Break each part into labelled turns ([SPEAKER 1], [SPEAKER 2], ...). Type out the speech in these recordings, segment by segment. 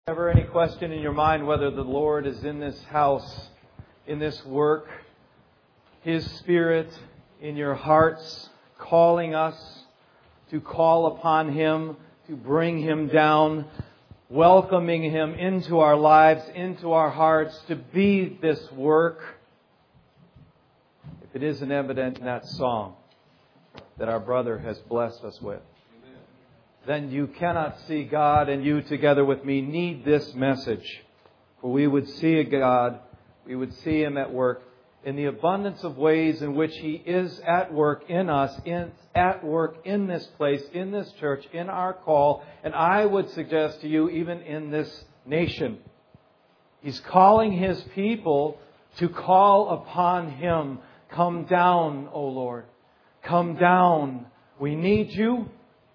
[SPEAKER 1] Ever any question in your mind whether the Lord is in this house, in this work, His Spirit in your hearts, calling us to call upon Him, to bring Him down, welcoming Him into our lives, into our hearts, to be this work? If it isn't evident in that song that our brother has blessed us with, then you cannot see God, and you together with me need this message. For we would see a God, we would see Him at work in the abundance of ways in which He is at work in us, at work in this place, in this church, in our call, and I would suggest to you even in this nation. He's calling His people to call upon Him. Come down, O Lord. Come down. We need You.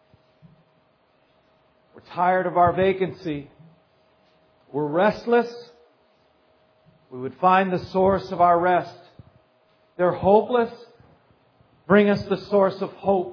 [SPEAKER 1] We're tired of our vacancy. We're restless. We would find the source of our rest. They're hopeless. Bring us the source of hope.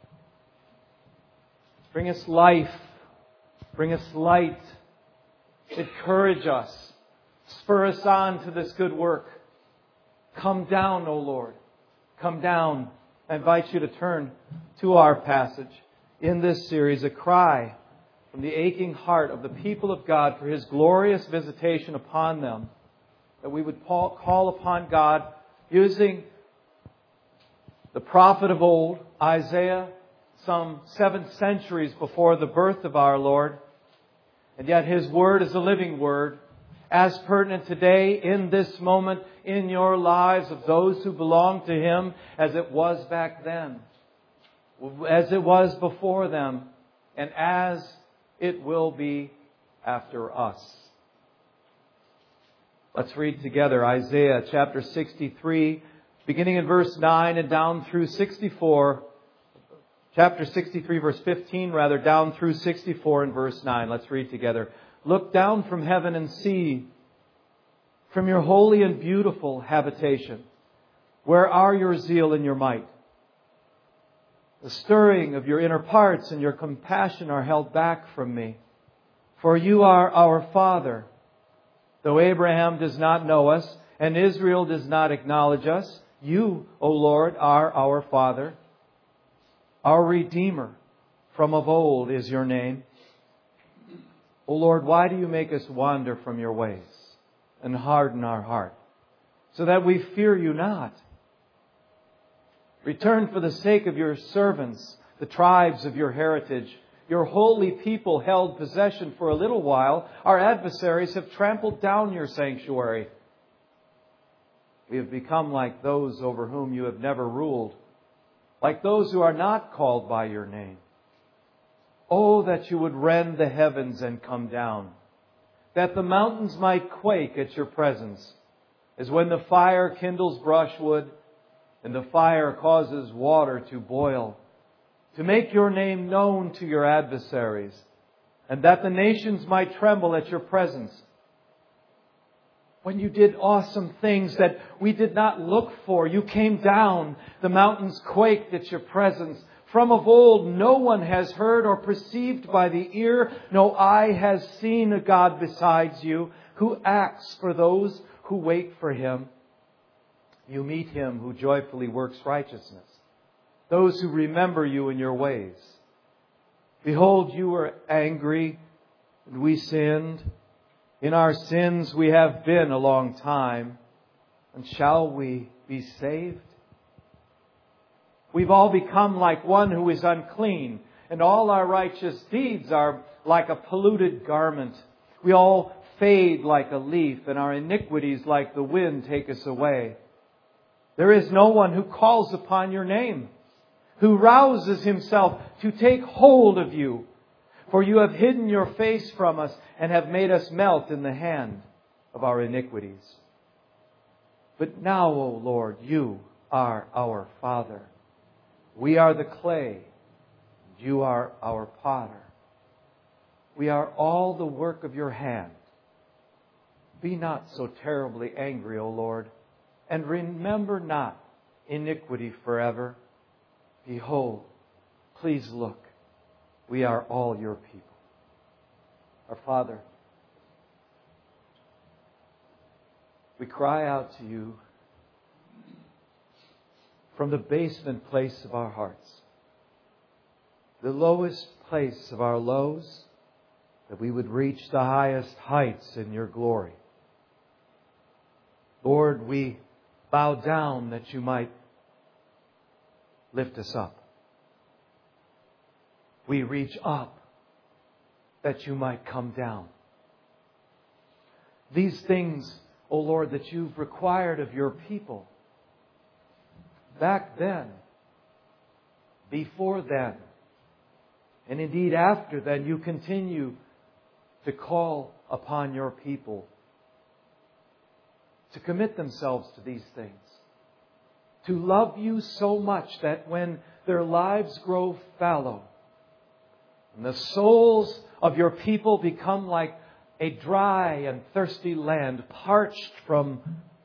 [SPEAKER 1] Bring us life. Bring us light. Encourage us. Spur us on to this good work. Come down, O Lord. Come down. I invite you to turn to our passage in this series, a cry from the aching heart of the people of God for His glorious visitation upon them, that we would call upon God using the prophet of old, Isaiah, some 7 centuries before the birth of our Lord. And yet His Word is a living Word, as pertinent today, in this moment, in your lives of those who belong to Him, as it was back then, as it was before them, and as it will be after us. Let's read together Isaiah chapter 63, beginning in verse 9 and down through 64. Chapter 63, verse 15, down through 64 and verse 9. Let's read together. Look down from heaven and see, from your holy and beautiful habitation, where are your zeal and your might? The stirring of your inner parts and your compassion are held back from me. For you are our Father. Though Abraham does not know us and Israel does not acknowledge us, you, O Lord, are our Father. Our Redeemer from of old is your name. O Lord, why do you make us wander from your ways and harden our heart, so that we fear you not? Return for the sake of your servants, the tribes of your heritage. Your holy people held possession for a little while. Our adversaries have trampled down your sanctuary. We have become like those over whom you have never ruled, like those who are not called by your name. Oh, that you would rend the heavens and come down, that the mountains might quake at your presence, as when the fire kindles brushwood, and the fire causes water to boil, to make your name known to your adversaries, and that the nations might tremble at your presence. When you did awesome things that we did not look for, you came down, the mountains quaked at your presence. From of old, no one has heard or perceived by the ear, no eye has seen a God besides you, who acts for those who wait for Him. You meet Him who joyfully works righteousness, those who remember you in your ways. Behold, you were angry, and we sinned. In our sins we have been a long time, and shall we be saved? We've all become like one who is unclean, and all our righteous deeds are like a polluted garment. We all fade like a leaf, and our iniquities like the wind take us away. There is no one who calls upon your name, who rouses himself to take hold of you. For you have hidden your face from us and have made us melt in the hand of our iniquities. But now, O Lord, you are our Father. We are the clay, and you are our potter. We are all the work of your hand. Be not so terribly angry, O Lord, and remember not iniquity forever. Behold, please look, we are all your people. Our Father, We cry out to You from the basement place of our hearts, the lowest place of our lows, that we would reach the highest heights in Your glory. Lord, we bow down that You might lift us up. We reach up that You might come down. These things, O Lord, that You've required of Your people, back then, before then, and indeed after then, You continue to call upon Your people to commit themselves to these things, to love You so much that when their lives grow fallow and the souls of Your people become like a dry and thirsty land, parched from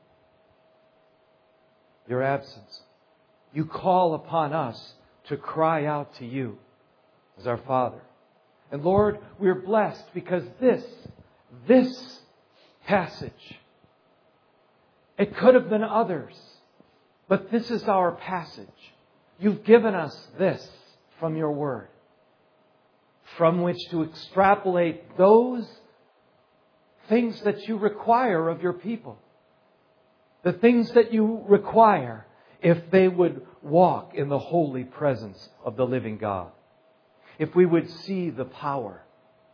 [SPEAKER 1] Your absence, You call upon us to cry out to You as our Father. And Lord, we're blessed because this passage, it could have been others, but this is our passage. You've given us this from Your Word, from which to extrapolate those things that You require of Your people. The things that You require if they would walk in the holy presence of the living God. If we would see the power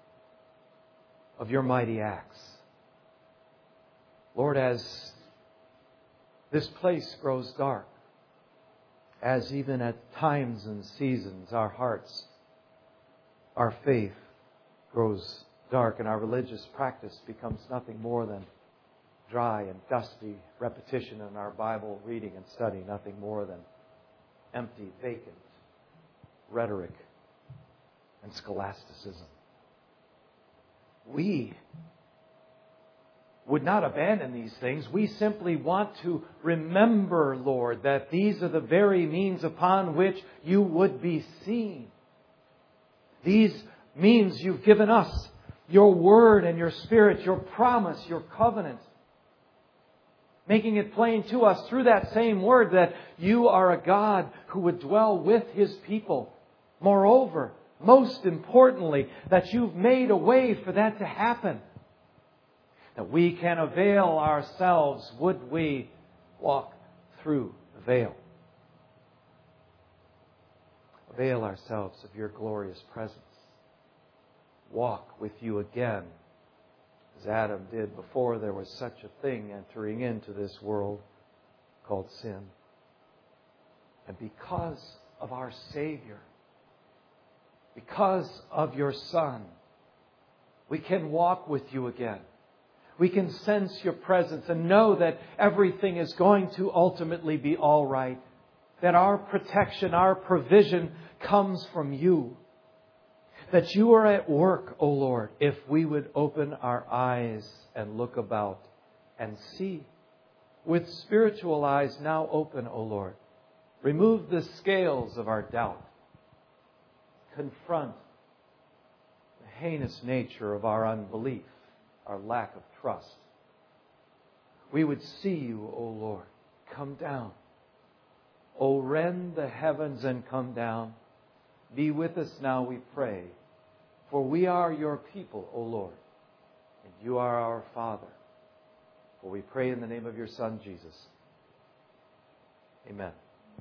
[SPEAKER 1] of Your mighty acts. Lord, as this place grows dark, as even at times and seasons our hearts, our faith grows dark and our religious practice becomes nothing more than dry and dusty repetition in our Bible reading and study, nothing more than empty, vacant rhetoric and scholasticism. We would not abandon these things. We simply want to remember, Lord, that these are the very means upon which You would be seen. These means You've given us, Your Word and Your Spirit, Your promise, Your covenant, making it plain to us through that same Word that You are a God who would dwell with His people. Moreover, most importantly, that You've made a way for that to happen. That we can avail ourselves, would we walk through the veil. Avail ourselves of Your glorious presence. Walk with You again, as Adam did before there was such a thing entering into this world called sin. And because of our Savior, because of Your Son, we can walk with You again. We can sense Your presence and know that everything is going to ultimately be all right. That our protection, our provision comes from You. That You are at work, O Lord, if we would open our eyes and look about and see. With spiritual eyes now open, O Lord. Remove the scales of our doubt. Confront the heinous nature of our unbelief, our lack of trust. We would see You, O Lord. Come down. O rend the heavens and come down. Be with us now, we pray. For we are Your people, O Lord, and You are our Father. For we pray in the name of Your Son, Jesus. Amen.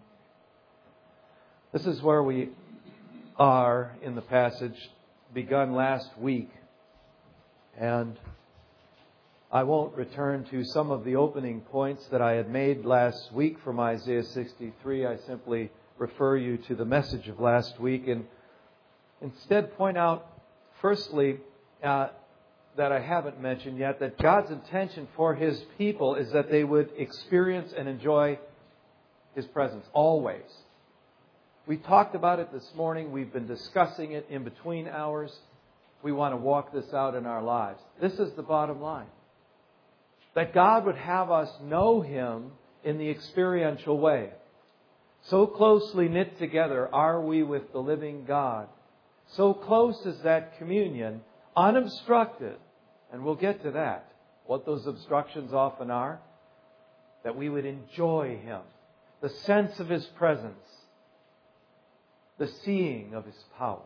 [SPEAKER 1] This is where we are in the passage begun last week. And I won't return to some of the opening points that I had made last week from Isaiah 63. I simply refer you to the message of last week and instead point out, firstly, that I haven't mentioned yet, that God's intention for His people is that they would experience and enjoy His presence always. We talked about it this morning. We've been discussing it in between hours. We want to walk this out in our lives. This is the bottom line. That God would have us know Him in the experiential way. So closely knit together are we with the living God. So close is that communion, unobstructed. And we'll get to that. What those obstructions often are. that we would enjoy Him, the sense of His presence, the seeing of His power.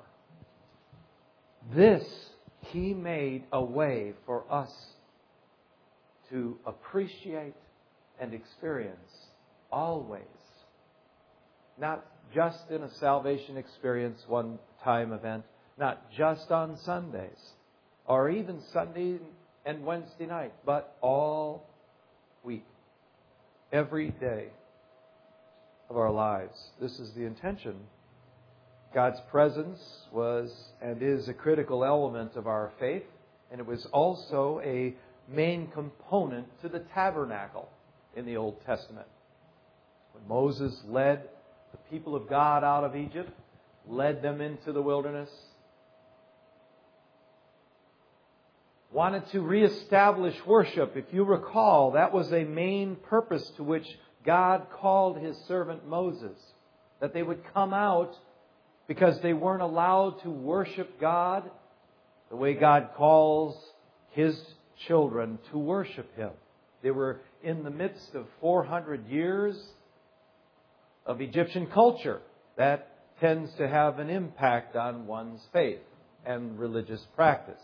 [SPEAKER 1] This He made a way for us to appreciate and experience always. Not just in a salvation experience, one-time event, not just on Sundays, or even Sunday and Wednesday night, but all week, every day of our lives. This is the intention. God's presence was and is a critical element of our faith, and it was also a main component to the tabernacle in the Old Testament. When Moses led the people of God out of Egypt, led them into the wilderness, wanted to reestablish worship. If you recall, that was a main purpose to which God called His servant Moses, that they would come out because they weren't allowed to worship God the way God calls His children to worship Him. They were in the midst of 400 years of Egyptian culture. That tends to have an impact on one's faith and religious practice.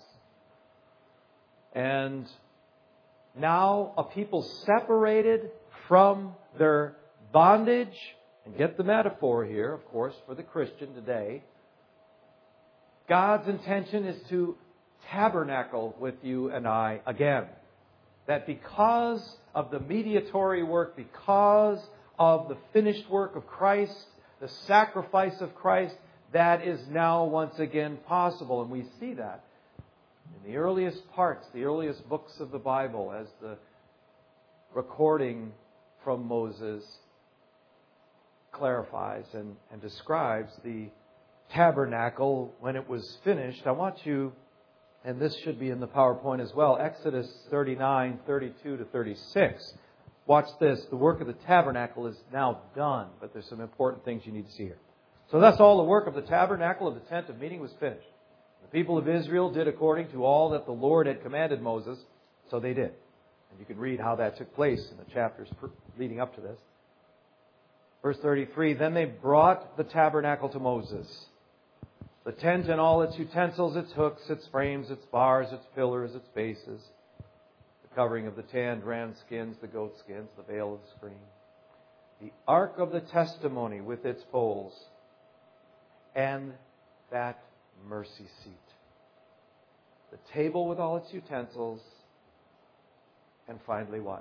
[SPEAKER 1] And now a people separated from their bondage, and get the metaphor here, of course, for the Christian today. God's intention is to tabernacle with you and I again. That because of the mediatory work, because of the finished work of Christ, the sacrifice of Christ, that is now once again possible. And we see that in the earliest parts, the earliest books of the Bible, as the recording from Moses clarifies and describes the tabernacle when it was finished. I want you, and this should be in the PowerPoint as well, Exodus 39, 32 to 36. Watch this. The work of the tabernacle is now done, but there's some important things you need to see here. So that's all the work of the tabernacle of the tent of meeting was finished. The people of Israel did according to all that the Lord had commanded Moses, so they did. And you can read how that took place in the chapters leading up to this. Verse 33, then they brought the tabernacle to Moses. The tent and all its utensils, its hooks, its frames, its bars, its pillars, its bases, the covering of the tanned ram skins, the goat skins, the veil of the screen, the ark of the testimony with its poles, and that mercy seat, the table with all its utensils, and finally what?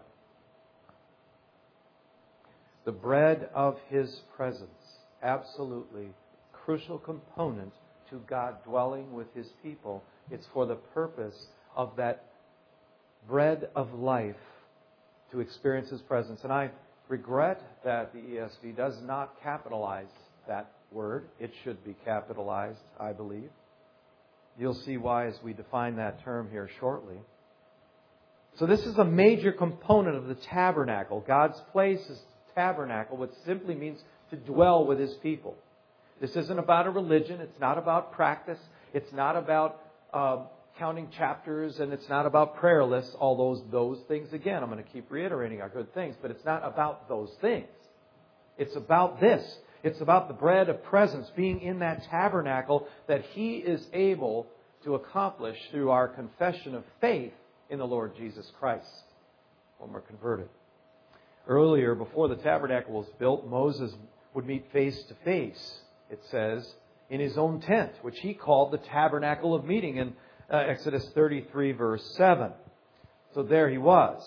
[SPEAKER 1] The bread of His presence, absolutely crucial component to God dwelling with His people. It's for the purpose of that bread of life to experience His presence. And I regret that the ESV does not capitalize that word. It should be capitalized, I believe. You'll see why as we define that term here shortly. So this is a major component of the tabernacle. God's place is tabernacle, which simply means to dwell with His people. This isn't about a religion. It's not about practice. It's not about counting chapters, and it's not about prayer lists. All those things, again, I'm going to keep reiterating are good things, but it's not about those things. It's about this. It's about the bread of presence being in that tabernacle that He is able to accomplish through our confession of faith in the Lord Jesus Christ when we're converted. Earlier, before the tabernacle was built, Moses would meet face to face, it says, in his own tent, which he called the tabernacle of meeting in Exodus 33, verse 7. So there he was.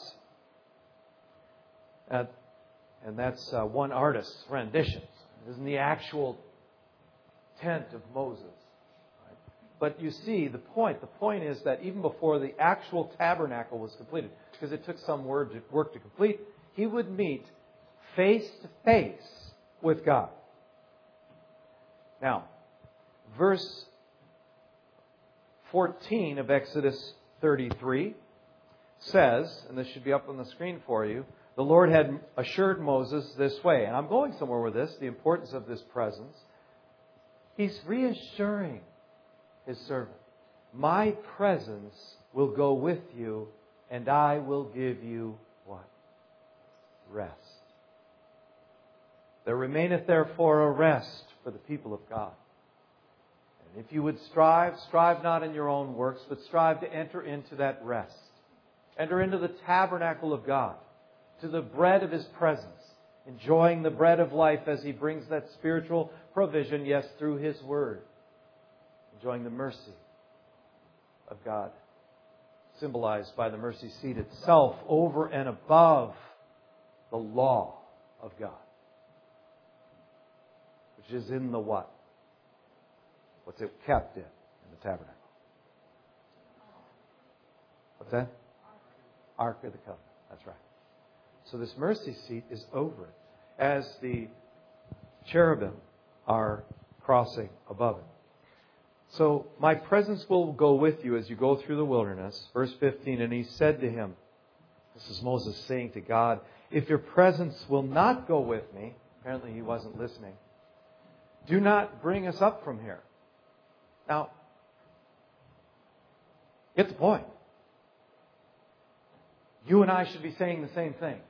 [SPEAKER 1] And that's one artist's rendition. It isn't the actual tent of Moses. Right? But you see the point. The point is that even before the actual tabernacle was completed, because it took some work to complete, he would meet face to face with God. Now, verse 14 of Exodus 33 says, and this should be up on the screen for you, the Lord had assured Moses this way, and I'm going somewhere with this, the importance of this presence. He's reassuring His servant, my presence will go with you, and I will give you what? rest. There remaineth therefore a rest for the people of God. And if you would strive not in your own works, but strive to enter into that rest. Enter into the tabernacle of God, to the bread of His presence, enjoying the bread of life as He brings that spiritual provision, yes, through His Word. Enjoying the mercy of God, symbolized by the mercy seat itself over and above the law of God, which is in the what? What's it kept in the tabernacle? What's that? Ark of the Covenant. That's right. So this mercy seat is over it as the cherubim are crossing above it. So my presence will go with you as you go through the wilderness. Verse 15, and He said to him, this is Moses saying to God, if your presence will not go with me, apparently he wasn't listening, do not bring us up from here. Now, get the point. You and I should be saying the same thing.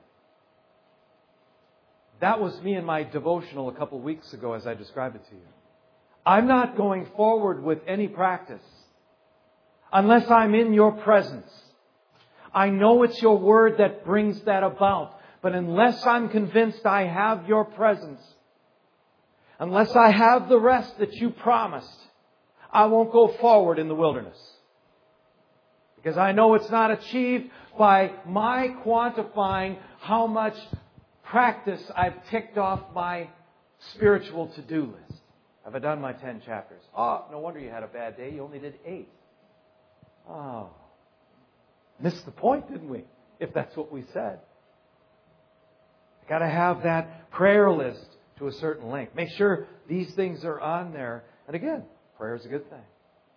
[SPEAKER 1] That was me in my devotional a couple of weeks ago as I described it to you. I'm not going forward with any practice unless I'm in your presence. I know it's your word that brings that about. But unless I'm convinced I have your presence, unless I have the rest that you promised, I won't go forward in the wilderness. Because I know it's not achieved by my quantifying how much practice I've ticked off my spiritual to-do list. Have I done my 10 chapters? Oh, no wonder you had a bad day. You only did 8. Oh. Missed the point, didn't we? If that's what we said. Got to have that prayer list to a certain length. Make sure these things are on there. And again, prayer is a good thing.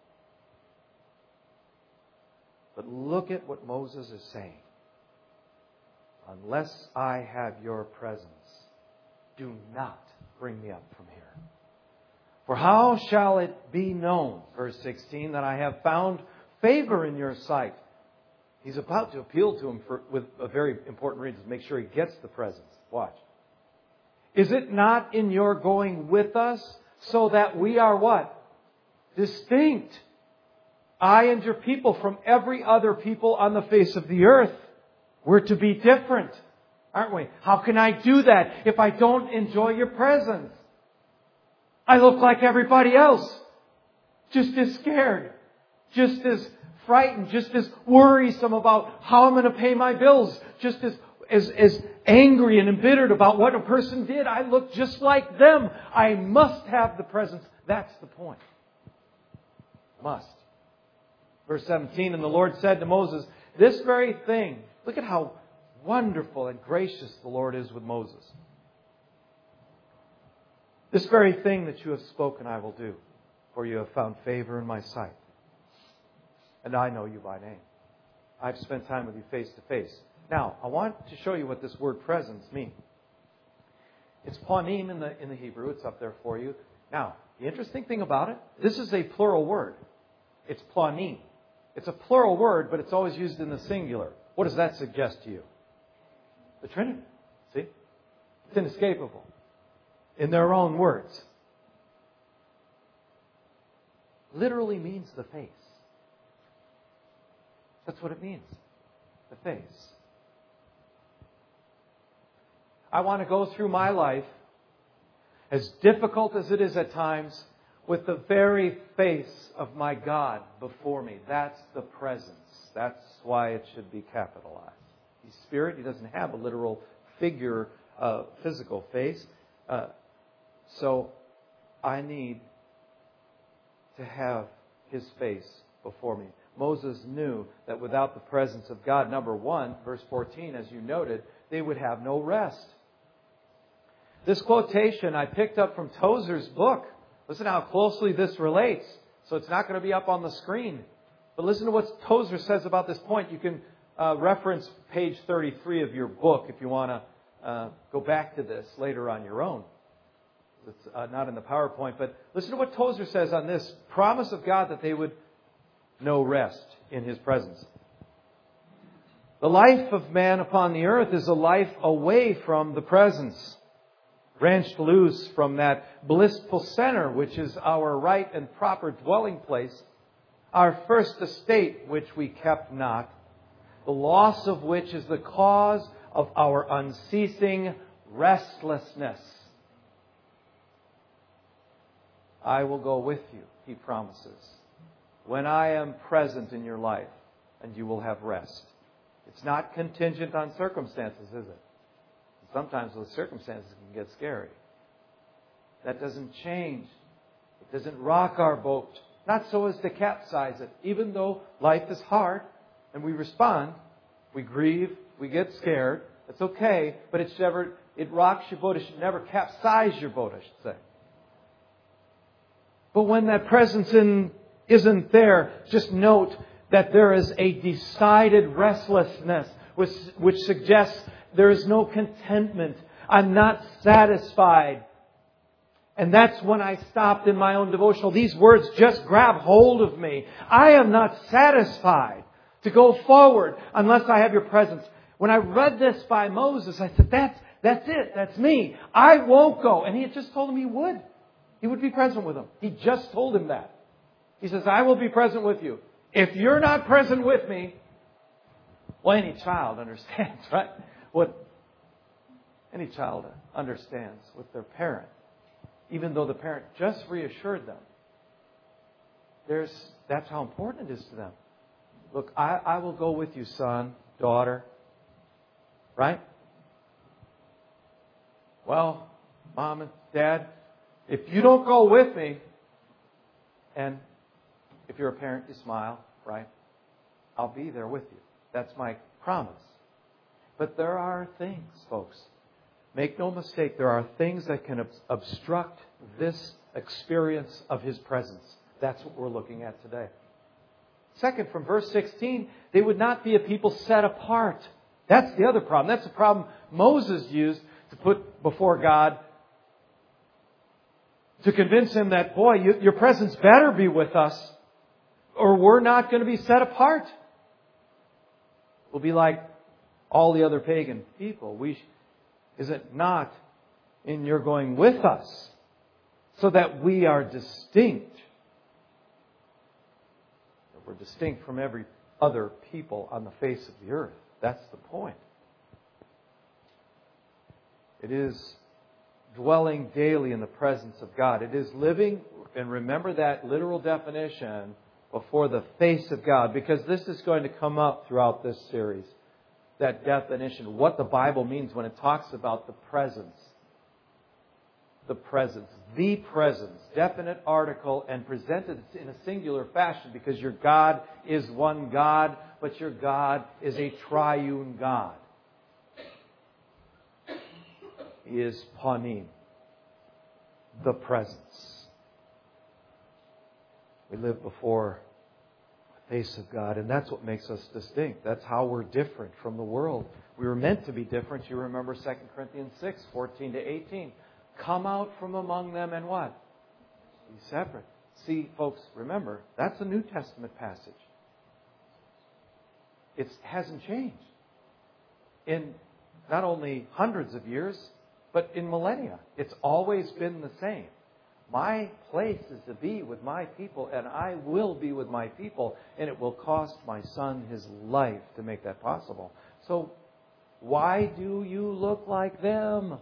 [SPEAKER 1] But look at what Moses is saying. Unless I have your presence, do not bring me up from here. For how shall it be known, verse 16, that I have found favor in your sight? He's about to appeal to him with a very important reason to make sure he gets the presence. Watch. Is it not in your going with us so that we are what? Distinct. I and your people from every other people on the face of the earth. We're to be different, aren't we? How can I do that if I don't enjoy your presence? I look like everybody else. Just as scared. Just as frightened. Just as worrisome about how I'm going to pay my bills. Just as angry and embittered about what a person did. I look just like them. I must have the presence. That's the point. Must. Verse 17, and the Lord said to Moses, this very thing, look at how wonderful and gracious the Lord is with Moses. This very thing that you have spoken I will do, for you have found favor in my sight. And I know you by name. I've spent time with you face to face. Now, I want to show you what this word presence means. It's panim in the Hebrew. It's up there for you. Now, the interesting thing about it, this is a plural word. It's panim. It's a plural word, but it's always used in the singular. What does that suggest to you? The Trinity. See? It's inescapable. In their own words. Literally means the face. That's what it means. The face. I want to go through my life, as difficult as it is at times, with the very face of my God before me. That's the presence. That's why it should be capitalized. He's spirit. He doesn't have a literal figure, physical face. So I need to have His face before me. Moses knew that without the presence of God, number 1, verse 14, as you noted, they would have no rest. This quotation I picked up from Tozer's book. Listen how closely this relates. So it's not going to be up on the screen. But listen to what Tozer says about this point. You can reference page 33 of your book if you want to go back to this later on your own. It's not in the PowerPoint. But listen to what Tozer says on this promise of God that they would know rest in His presence. The life of man upon the earth is a life away from the presence. Wrenched loose from that blissful center, which is our right and proper dwelling place, our first estate, which we kept not, the loss of which is the cause of our unceasing restlessness. I will go with you, He promises, when I am present in your life, and you will have rest. It's not contingent on circumstances, is it? Sometimes those circumstances can get scary. That doesn't change. It doesn't rock our boat. Not so as to capsize it. Even though life is hard and we respond, we grieve, we get scared. It's okay, but it rocks your boat. It should never capsize your boat, I should say. But when that presence isn't there, just note that there is a decided restlessness which suggests there is no contentment. I'm not satisfied. And that's when I stopped in my own devotional. These words just grab hold of me. I am not satisfied to go forward unless I have your presence. When I read this by Moses, I said, that's it. That's me. I won't go. And He had just told him He would. He would be present with him. He just told him that. He says, I will be present with you. If you're not present with me, well, any child understands, right? What any child understands with their parent, even though the parent just reassured them. That's how important it is to them. Look, I will go with you, son, daughter. Right? Well, mom and dad, if you don't go with me, and if you're a parent, you smile, right? I'll be there with you. That's my promise. But there are things, folks. Make no mistake, there are things that can obstruct this experience of His presence. That's what we're looking at today. Second, from verse 16, they would not be a people set apart. That's the other problem. That's the problem Moses used to put before God to convince Him that, boy, your presence better be with us or we're not going to be set apart. We'll be like all the other pagan people. Is it not in your going with us so that we are distinct? We're distinct from every other people on the face of the earth. That's the point. It is dwelling daily in the presence of God. It is living, and remember that literal definition, before the face of God, because this is going to come up throughout this series. That definition, what the Bible means when it talks about the presence. The presence. The presence. Definite article and presented in a singular fashion because your God is one God, but your God is a triune God. He is Panim. The presence. We live before the face of God, and that's what makes us distinct. That's how we're different from the world. We were meant to be different. You remember 2 Corinthians 6, 14 to 18. Come out from among them and what? Be separate. See, folks, remember, that's a New Testament passage. It hasn't changed in not only hundreds of years, but in millennia. It's always been the same. My place is to be with my people, and I will be with my people, and it will cost my son his life to make that possible. So, why do you look like them?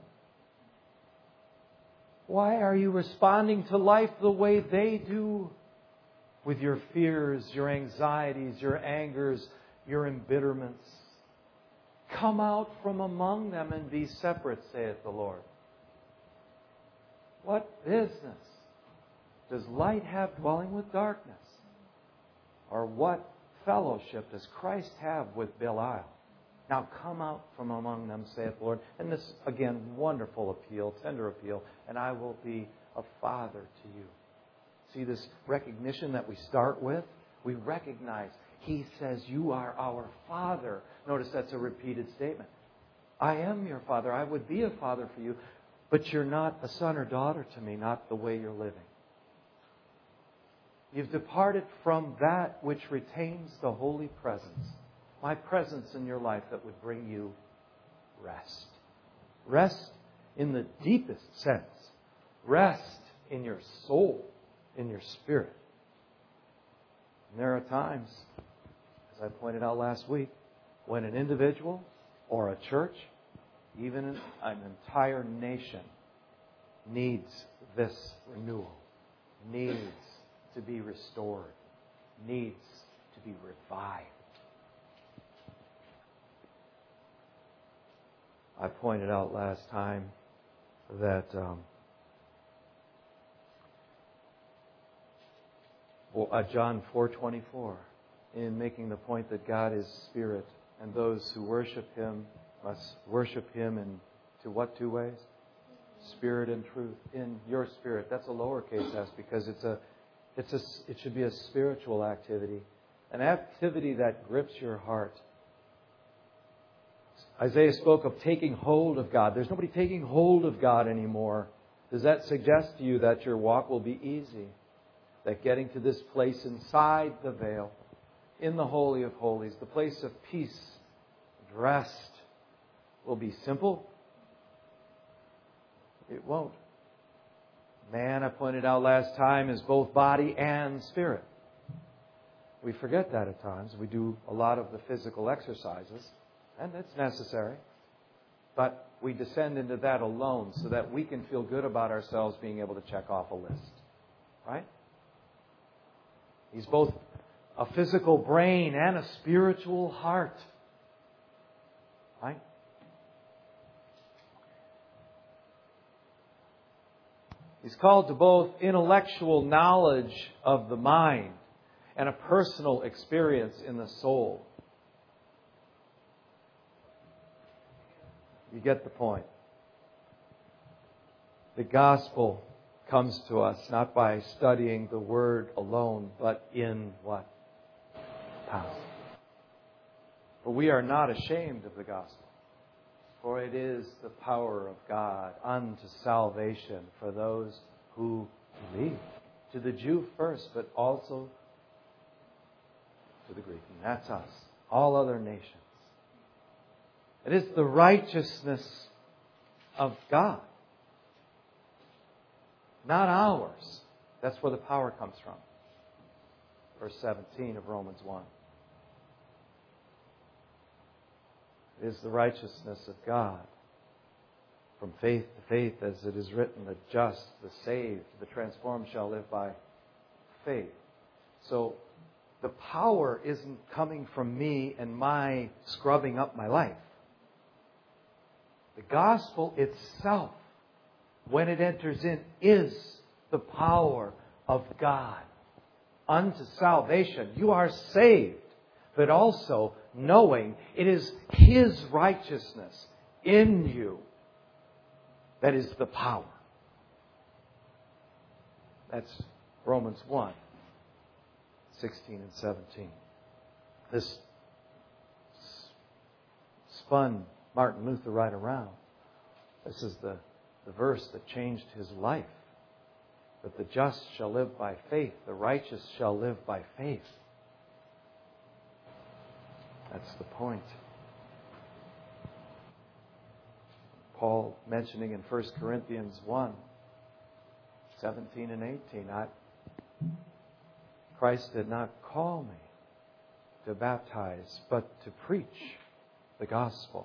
[SPEAKER 1] Why are you responding to life the way they do? With your fears, your anxieties, your angers, your embitterments. Come out from among them and be separate, saith the Lord. What business does light have dwelling with darkness? Or what fellowship does Christ have with Belial? Now come out from among them, saith the Lord. And this, again, wonderful appeal, tender appeal. And I will be a father to you. See this recognition that we start with? We recognize He says, you are our Father. Notice that's a repeated statement. I am your Father. I would be a father for you. But you're not a son or daughter to me, not the way you're living. You've departed from that which retains the holy presence. my presence in your life that would bring you rest. Rest in the deepest sense. Rest in your soul, in your spirit. And there are times, as I pointed out last week, when an individual or a church, even an entire nation, needs this renewal, needs to be restored, needs to be revived. I pointed out last time that John 4:24, in making the point that God is Spirit, and those who worship Him must worship Him in to what two ways? Spirit and truth. In your spirit. That's a lowercase s because it should be a spiritual activity, an activity that grips your heart. Isaiah spoke of taking hold of God. There's nobody taking hold of God anymore. Does that suggest to you that your walk will be easy? That getting to this place inside the veil, in the Holy of Holies, the place of peace and rest, will be simple? It won't. Man, I pointed out last time, is both body and spirit. We forget that at times. We do a lot of the physical exercises, and it's necessary. But we descend into that alone so that we can feel good about ourselves being able to check off a list. Right? He's both a physical brain and a spiritual heart. Right? He's called to both intellectual knowledge of the mind and a personal experience in the soul. You get the point. The gospel comes to us not by studying the Word alone, but in what? Power. For we are not ashamed of the gospel, for it is the power of God unto salvation for those who believe. To the Jew first, but also to the Greek. And that's us. All other nations. It is the righteousness of God. Not ours. That's where the power comes from. Verse 17 of Romans 1. It is the righteousness of God. From faith to faith, as it is written, the just, the saved, the transformed shall live by faith. So the power isn't coming from me and my scrubbing up my life. The gospel itself, when it enters in, is the power of God unto salvation. You are saved, but also knowing it is His righteousness in you that is the power. That's Romans 1, 16 and 17. This spun Martin Luther right around. This is the verse that changed his life. That the just shall live by faith, the righteous shall live by faith. That's the point. Paul mentioning in 1 Corinthians 1, 17 and 18, Christ did not call me to baptize, but to preach the gospel.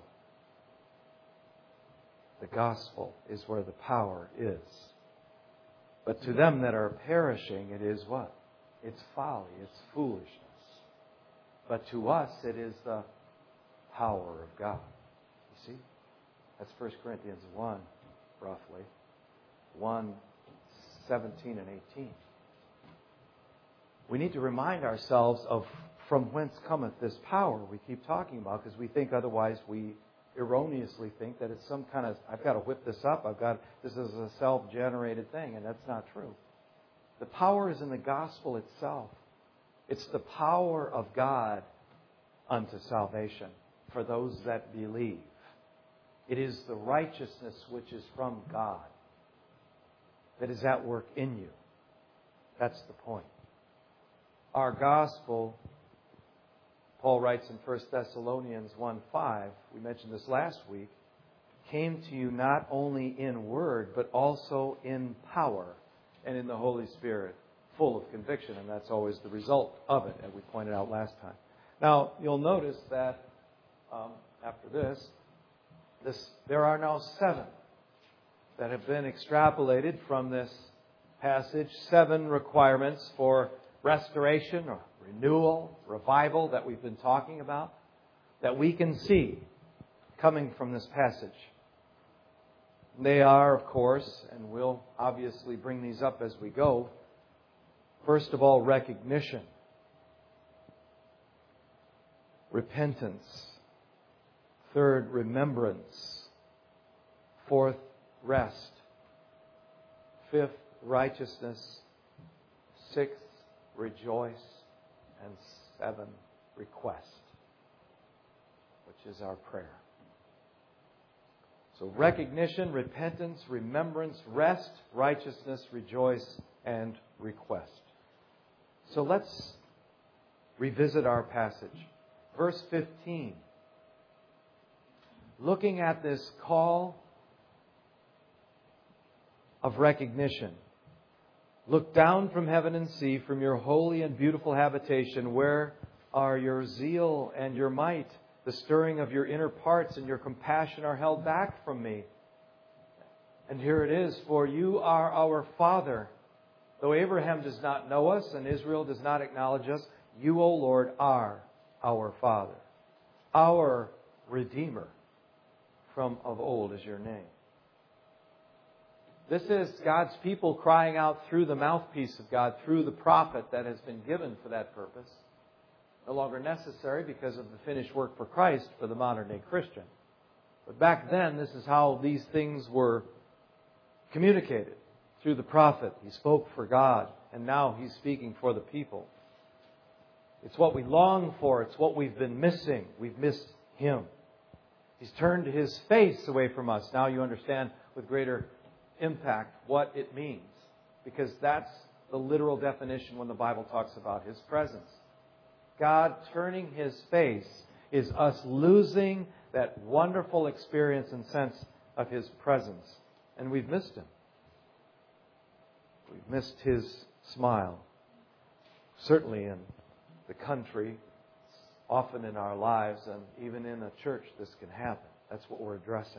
[SPEAKER 1] The gospel is where the power is. But to them that are perishing, it is what? It's folly, it's foolishness. But to us, it is the power of God. You see? That's 1 Corinthians 1, roughly. 1, 17 and 18. We need to remind ourselves of from whence cometh this power we keep talking about, because we think otherwise we erroneously think that it's some kind of, I've got to whip this up, this is a self-generated thing, and that's not true. The power is in the gospel itself. It's the power of God unto salvation for those that believe. It is the righteousness which is from God that is at work in you. That's the point. Our gospel, Paul writes in 1 Thessalonians 1:5, we mentioned this last week, came to you not only in word, but also in power and in the Holy Spirit, full of conviction. And that's always the result of it, as we pointed out last time. Now, you'll notice that after this, there are now 7 that have been extrapolated from this passage. 7 requirements for restoration or renewal, revival that we've been talking about, that we can see coming from this passage. They are, of course, and we'll obviously bring these up as we go, first of all, recognition, repentance, third, remembrance, fourth, rest, fifth, righteousness, sixth, rejoice, and 7, request, which is our prayer. So recognition, repentance, remembrance, rest, righteousness, rejoice, and request. So let's revisit our passage. Verse 15. Looking at this call of recognition. Look down from heaven and see, from your holy and beautiful habitation, where are your zeal and your might? The stirring of your inner parts and your compassion are held back from me. And here it is, for you are our Father. Though Abraham does not know us and Israel does not acknowledge us, you, O Lord, are our Father. Our Redeemer from of old is your name. This is God's people crying out through the mouthpiece of God, through the prophet that has been given for that purpose. No longer necessary because of the finished work for Christ for the modern day Christian. But back then, this is how these things were communicated through the prophet. He spoke for God, and now he's speaking for the people. It's what we long for. It's what we've been missing. We've missed Him. He's turned His face away from us. Now you understand with greater impact what it means. Because that's the literal definition when the Bible talks about His presence. God turning His face is us losing that wonderful experience and sense of His presence. And we've missed Him. We've missed His smile. Certainly in the country, often in our lives, and even in a church this can happen. That's what we're addressing.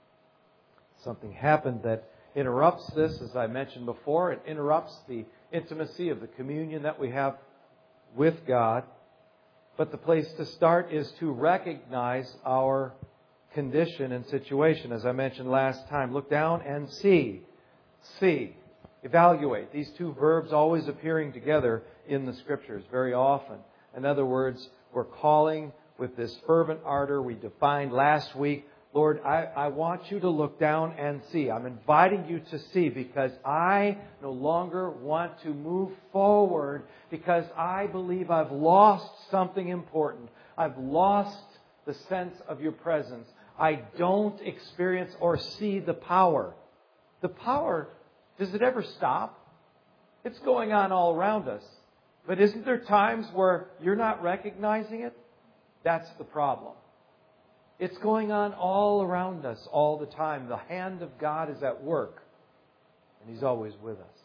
[SPEAKER 1] Something happened that interrupts this, as I mentioned before. It interrupts the intimacy of the communion that we have with God. But the place to start is to recognize our condition and situation. As I mentioned last time, look down and see. See. Evaluate. These two verbs always appearing together in the Scriptures very often. In other words, we're calling with this fervent ardor we defined last week. Lord, I want you to look down and see. I'm inviting you to see because I no longer want to move forward because I believe I've lost something important. I've lost the sense of your presence. I don't experience or see the power. The power, does it ever stop? It's going on all around us. But isn't there times where you're not recognizing it? That's the problem. It's going on all around us all the time. The hand of God is at work. And He's always with us.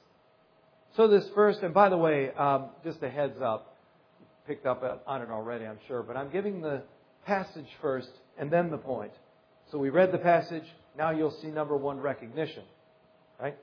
[SPEAKER 1] So this first, and by the way, just a heads up, picked up on it already, I'm sure, but I'm giving the passage first and then the point. So we read the passage, now you'll see number 1, recognition. Right?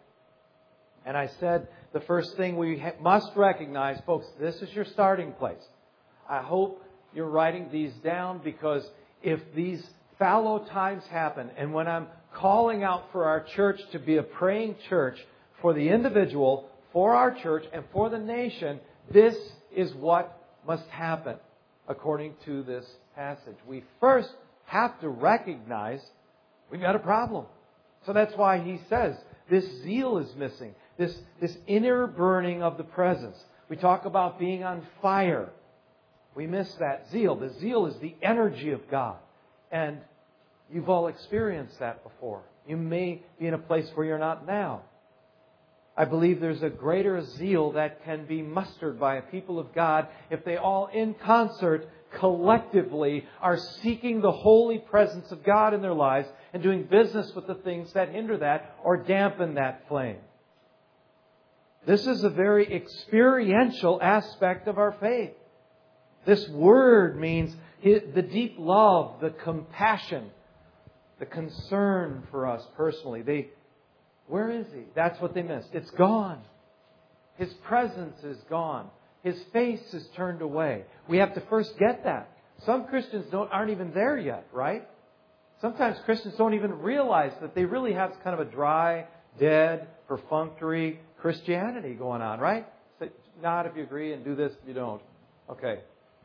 [SPEAKER 1] And I said the first thing we must recognize, folks, this is your starting place. I hope you're writing these down because if these fallow times happen, and when I'm calling out for our church to be a praying church for the individual, for our church, and for the nation, this is what must happen according to this passage. We first have to recognize we've got a problem. So that's why he says this zeal is missing, this inner burning of the presence. We talk about being on fire. We miss that zeal. The zeal is the energy of God. And you've all experienced that before. You may be in a place where you're not now. I believe there's a greater zeal that can be mustered by a people of God if they all in concert, collectively, are seeking the holy presence of God in their lives and doing business with the things that hinder that or dampen that flame. This is a very experiential aspect of our faith. This word means the deep love, the compassion, the concern for us personally. Where is He? That's what they missed. It's gone. His presence is gone. His face is turned away. We have to first get that. Some Christians aren't even there yet, right? Sometimes Christians don't even realize that they really have kind of a dry, dead, perfunctory Christianity going on, right? Say, nod if you agree and do this if you don't. Okay.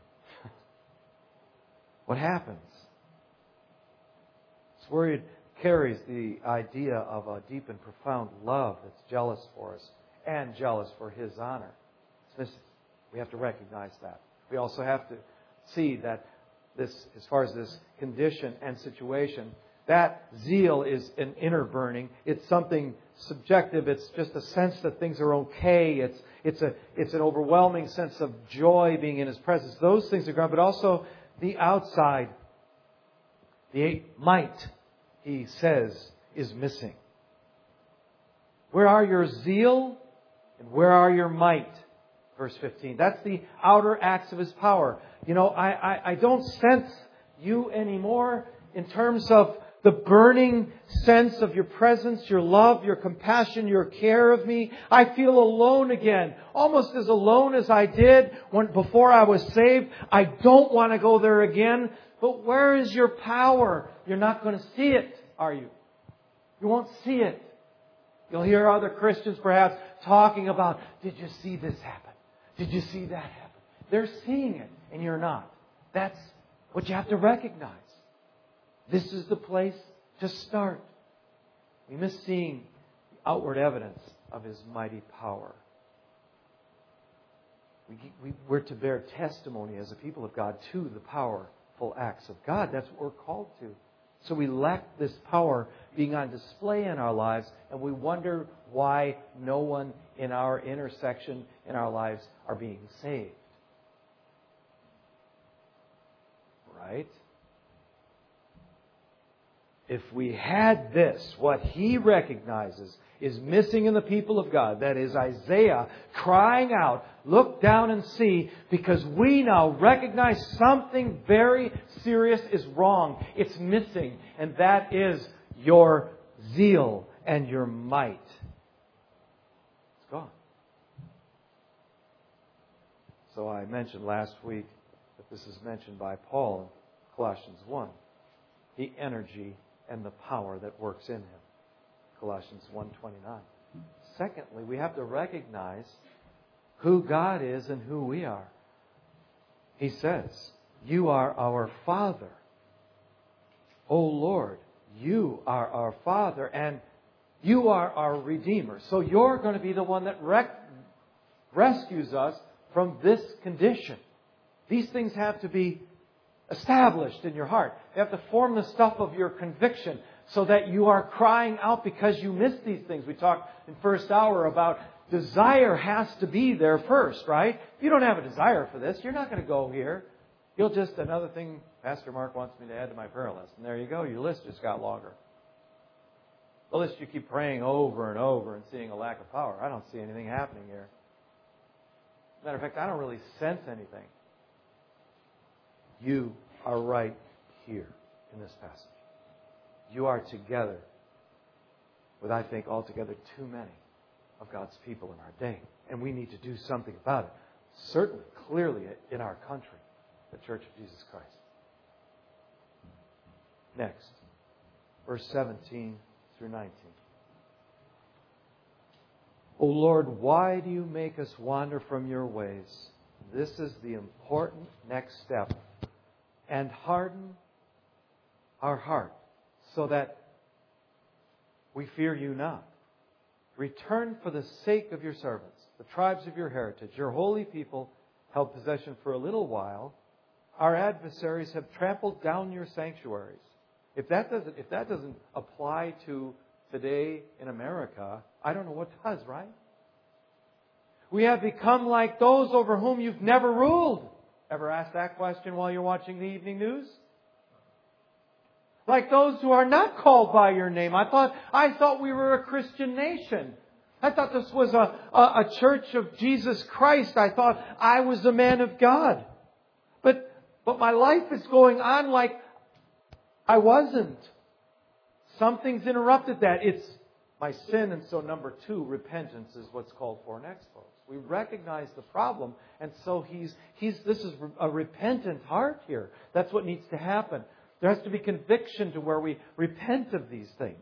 [SPEAKER 1] What happens? It's where it carries the idea of a deep and profound love that's jealous for us and jealous for His honor. We have to recognize that. We also have to see that this, as far as this condition and situation, that zeal is an inner burning. It's something subjective. It's just a sense that things are okay. It's an overwhelming sense of joy being in His presence. Those things are gone, but also the outside, the might, He says, is missing. Where are your zeal and where are your might? Verse 15. That's the outer acts of His power. I don't sense you anymore in terms of the burning sense of your presence, your love, your compassion, your care of me. I feel alone again, almost as alone as I did before I was saved. I don't want to go there again. But where is your power? You're not going to see it, are you? You won't see it. You'll hear other Christians perhaps talking about, did you see this happen? Did you see that happen? They're seeing it, and you're not. That's what you have to recognize. This is the place to start. We miss seeing the outward evidence of His mighty power. We're to bear testimony as a people of God to the powerful acts of God. That's what we're called to. So we lack this power being on display in our lives, and we wonder why no one in our intersection in our lives are being saved. Right? If we had this, what he recognizes is missing in the people of God, that is Isaiah crying out, look down and see, because we now recognize something very serious is wrong. It's missing, and that is your zeal and your might. It's gone. So I mentioned last week that this is mentioned by Paul in Colossians 1. The energy and the power that works in him. Colossians 1:29. Secondly, we have to recognize who God is and who we are. He says, you are our Father. O Lord, you are our Father and you are our Redeemer. So you're going to be the one that rescues us from this condition. These things have to be established in your heart. They have to form the stuff of your conviction so that you are crying out because you miss these things. We talked in first hour about desire has to be there first, right? If you don't have a desire for this, you're not going to go here. You'll just, another thing Pastor Mark wants me to add to my prayer list. And there you go. Your list just got longer. The list you keep praying over and over and seeing a lack of power. I don't see anything happening here. Matter of fact, I don't really sense anything. You are right here in this passage. You are together with, I think, altogether too many of God's people in our day. And we need to do something about it. Certainly, clearly, in our country, the Church of Jesus Christ. Next, verse 17 through 19. O Lord, why do you make us wander from your ways? This is the important next step. And harden our heart so that we fear you not. Return for the sake of your servants, the tribes of your heritage, your holy people held possession for a little while. Our adversaries have trampled down your sanctuaries. If that doesn't apply to today in America, I don't know what does, right? We have become like those over whom you've never ruled. Ever asked that question while you're watching the evening news? Like those who are not called by your name. I thought we were a Christian nation. I thought this was a church of Jesus Christ. I thought I was a man of God. But my life is going on like I wasn't. Something's interrupted that. It's my sin. And so number 2, repentance is what's called for next, folks. We recognize the problem. And so this is a repentant heart here. That's what needs to happen. There has to be conviction to where we repent of these things.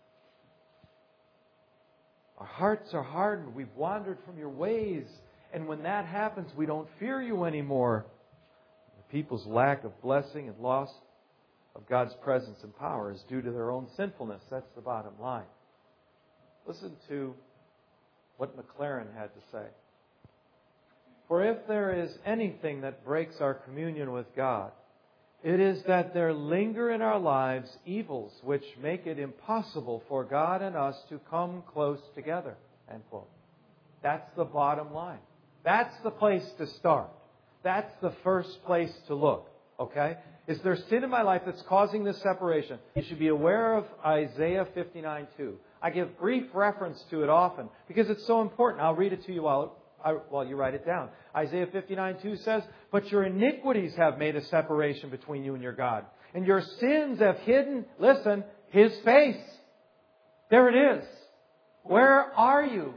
[SPEAKER 1] Our hearts are hardened. We've wandered from your ways. And when that happens, we don't fear you anymore. The people's lack of blessing and loss of God's presence and power is due to their own sinfulness. That's the bottom line. Listen to what McLaren had to say. For if there is anything that breaks our communion with God, it is that there linger in our lives evils which make it impossible for God and us to come close together. End quote. That's the bottom line. That's the place to start. That's the first place to look. Okay? Is there sin in my life that's causing this separation? You should be aware of Isaiah 59:2. I give brief reference to it often because it's so important. I'll read it to you while you write it down. Isaiah 59:2 says, but your iniquities have made a separation between you and your God. And your sins have hidden, listen, His face. There it is. Where are you?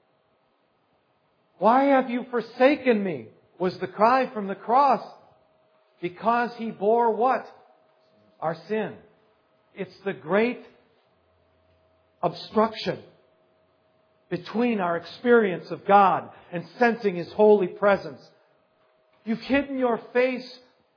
[SPEAKER 1] Why have you forsaken me? Was the cry from the cross. Because He bore what? Our sin. It's the great obstruction between our experience of God and sensing His holy presence. You've hidden your face.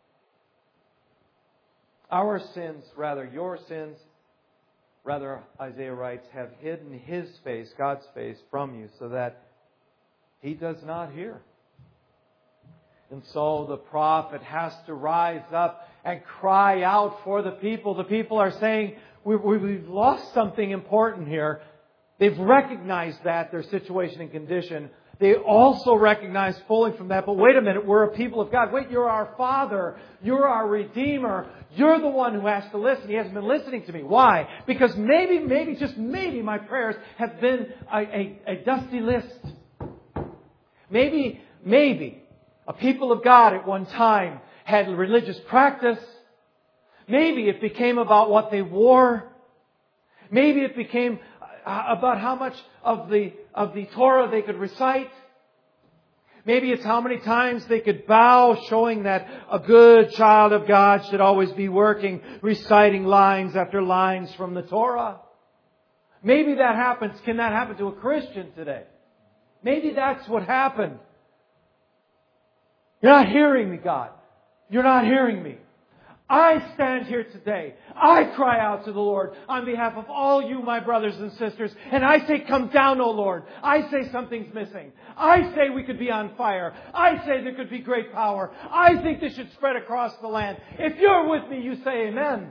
[SPEAKER 1] Your sins, Isaiah writes, have hidden His face, God's face, from you so that He does not hear. And so the prophet has to rise up and cry out for the people. The people are saying, we've lost something important here. They've recognized that, their situation and condition. They also recognize pulling from that, but wait a minute, we're a people of God. Wait, you're our Father. You're our Redeemer. You're the one who has to listen. He hasn't been listening to me. Why? Because maybe, just maybe my prayers have been a dusty list. Maybe a people of God at one time had religious practice. Maybe it became about what they wore. Maybe it became about how much of the Torah they could recite. Maybe it's how many times they could bow, showing that a good child of God should always be working, reciting lines after lines from the Torah. Maybe that happens. Can that happen to a Christian today? Maybe that's what happened. You're not hearing me, God. You're not hearing me. I stand here today. I cry out to the Lord on behalf of all you, my brothers and sisters. And I say, come down, O Lord. I say something's missing. I say we could be on fire. I say there could be great power. I think this should spread across the land. If you're with me, you say amen.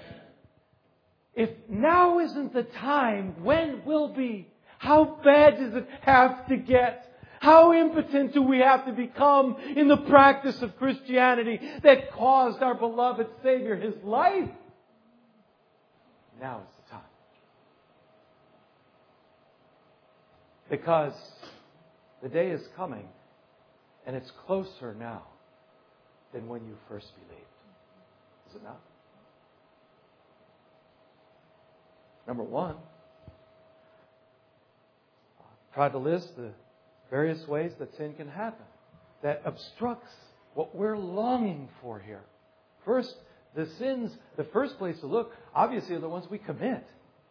[SPEAKER 1] If now isn't the time, when will be? How bad does it have to get? How impotent do we have to become in the practice of Christianity that caused our beloved Savior His life? Now is the time. Because the day is coming, and it's closer now than when you first believed. Is it not? Number one, I tried to list the various ways that sin can happen, that obstructs what we're longing for here. First, the sins, the first place to look, obviously, are the ones we commit.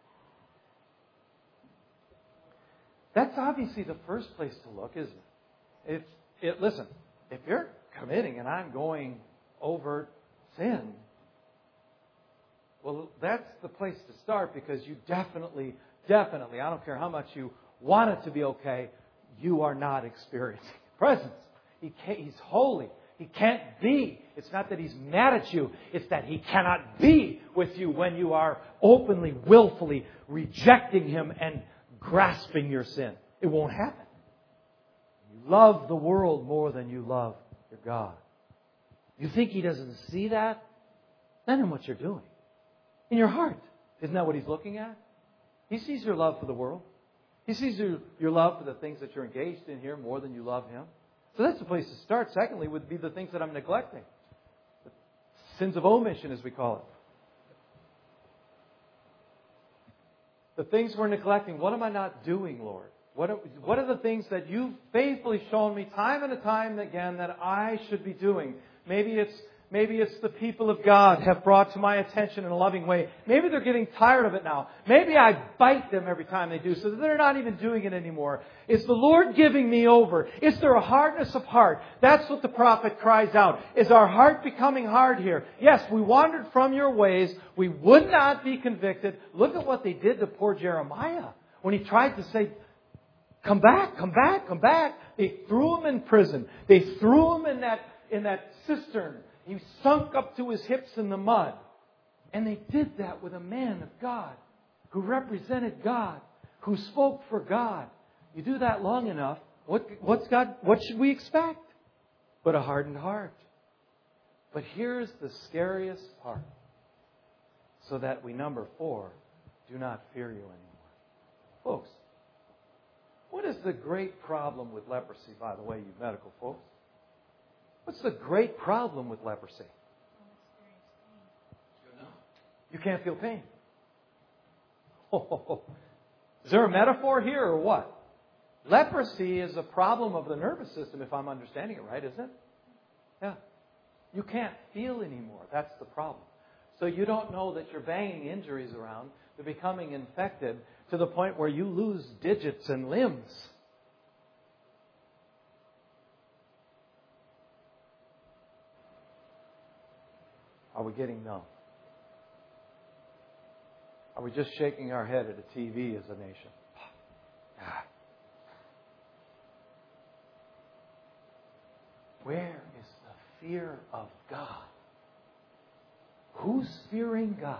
[SPEAKER 1] That's obviously the first place to look, isn't it? Listen, if you're committing and I'm going over sin, well, that's the place to start, because you definitely, I don't care how much you want it to be okay, you are not experiencing presence. He's holy. He can't be. It's not that He's mad at you. It's that He cannot be with you when you are openly, willfully rejecting Him and grasping your sin. It won't happen. love the world more than you love your God. You think He doesn't see that? Not in what you're doing. In your heart. Isn't that what He's looking at? He sees your love for the world. He sees your love for the things that you're engaged in here more than you love Him. So that's the place to start. Secondly, would be the things that I'm neglecting. The sins of omission, as we call it. The things we're neglecting. What am I not doing, Lord? What are the things that You've faithfully shown me time and time again that I should be doing? Maybe it's the people of God have brought to my attention in a loving way. Maybe they're getting tired of it now. Maybe I bite them every time they do so that they're not even doing it anymore. Is the Lord giving me over? Is there a hardness of heart? That's what the prophet cries out. Is our heart becoming hard here? Yes, we wandered from Your ways. We would not be convicted. Look at what they did to poor Jeremiah when he tried to say, come back, come back, come back. They threw him in prison. They threw him in that cistern. He sunk up to his hips in the mud. And they did that with a man of God who represented God, who spoke for God. You do that long enough, what should we expect? But a hardened heart. But here's the scariest part. So that we, number 4, do not fear You anymore. Folks, what is the great problem with leprosy, by the way, you medical folks? What's the great problem with leprosy? You can't feel pain. Oh. Is there a metaphor here or what? Leprosy is a problem of the nervous system, if I'm understanding it right, isn't it? Yeah. You can't feel anymore. That's the problem. So you don't know that you're banging injuries around. They're becoming infected to the point where you lose digits and limbs. Are we getting numb? Are we just shaking our head at a TV as a nation? Where is the fear of God? Who's fearing God?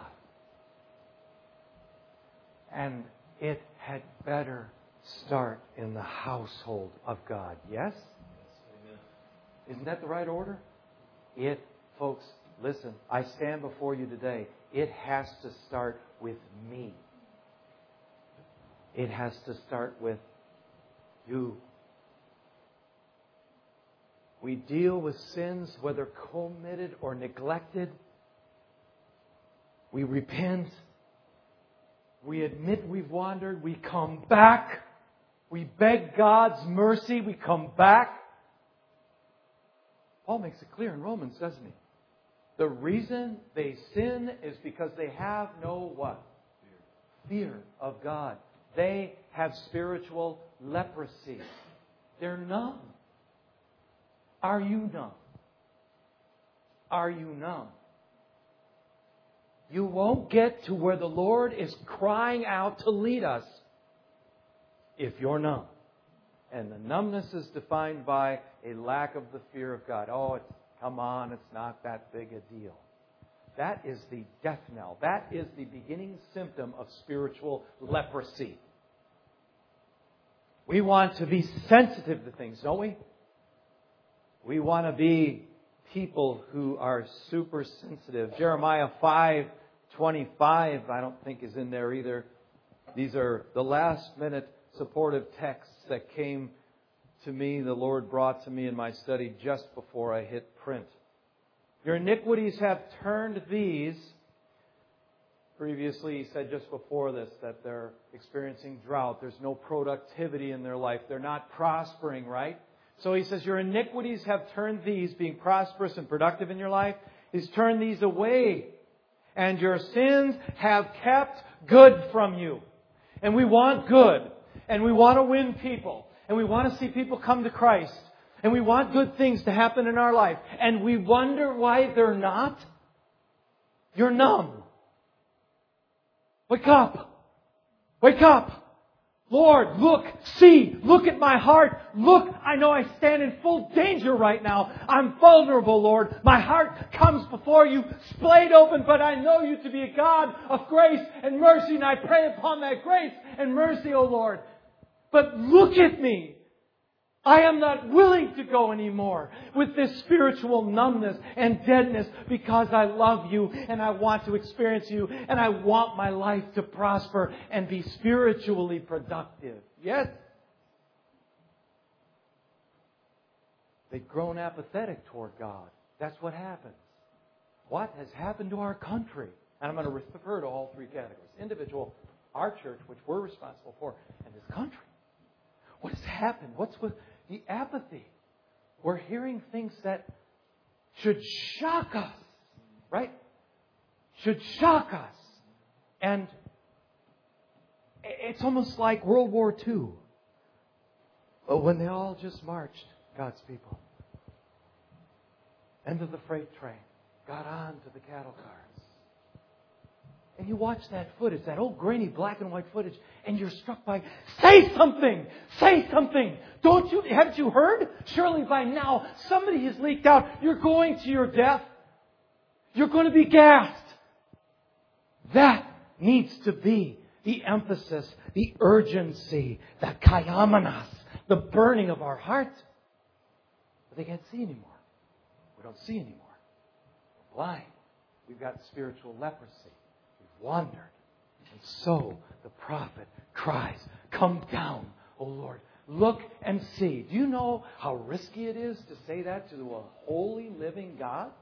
[SPEAKER 1] And it had better start in the household of God. Yes? Isn't that the right order? Folks, listen, I stand before you today. It has to start with me. It has to start with you. We deal with sins, whether committed or neglected. We repent. We admit we've wandered. We come back. We beg God's mercy. We come back. Paul makes it clear in Romans, doesn't he? The reason they sin is because they have no what? Fear of God. They have spiritual leprosy. They're numb. Are you numb? Are you numb? You won't get to where the Lord is crying out to lead us if you're numb. And the numbness is defined by a lack of the fear of God. Come on, it's not that big a deal. That is the death knell. That is the beginning symptom of spiritual leprosy. We want to be sensitive to things, don't we? We want to be people who are super sensitive. Jeremiah 5:25, I don't think is in there either. These are the last minute supportive texts that came to me, the Lord brought to me in my study just before I hit print. Your iniquities have turned these. Previously, he said just before this that they're experiencing drought. There's no productivity in their life. They're not prospering, right? So he says, your iniquities have turned these, being prosperous and productive in your life, He's turned these away. And your sins have kept good from you. And we want good. And we want to win people. And we want to see people come to Christ. And we want good things to happen in our life. And we wonder why they're not. You're numb. Wake up. Wake up. Lord, look, see, look at my heart. Look, I know I stand in full danger right now. I'm vulnerable, Lord. My heart comes before you, splayed open, but I know you to be a God of grace and mercy, and I pray upon that grace and mercy, O Lord. But look at me. I am not willing to go anymore with this spiritual numbness and deadness because I love you and I want to experience you and I want my life to prosper and be spiritually productive. Yet, they've grown apathetic toward God. That's what happens. What has happened to our country? And I'm going to refer to all three categories. Individual, our church, which we're responsible for, and this country. What has happened? What's with the apathy? We're hearing things that should shock us, right? Should shock us. And it's almost like World War II, when they all just marched, God's people, into the freight train, got on to the cattle cars. And you watch that footage, that old grainy black and white footage, and you're struck by, say something! Say something! Haven't you heard? Surely by now somebody has leaked out. You're going to your death. You're going to be gassed. That needs to be the emphasis, the urgency, the kaiamenos, the burning of our heart. But they can't see anymore. We don't see anymore. We're blind. We've got spiritual leprosy. We've wandered. And so the prophet cries, come down, O Lord. Look and see. Do you know how risky it is to say that to a holy, living God?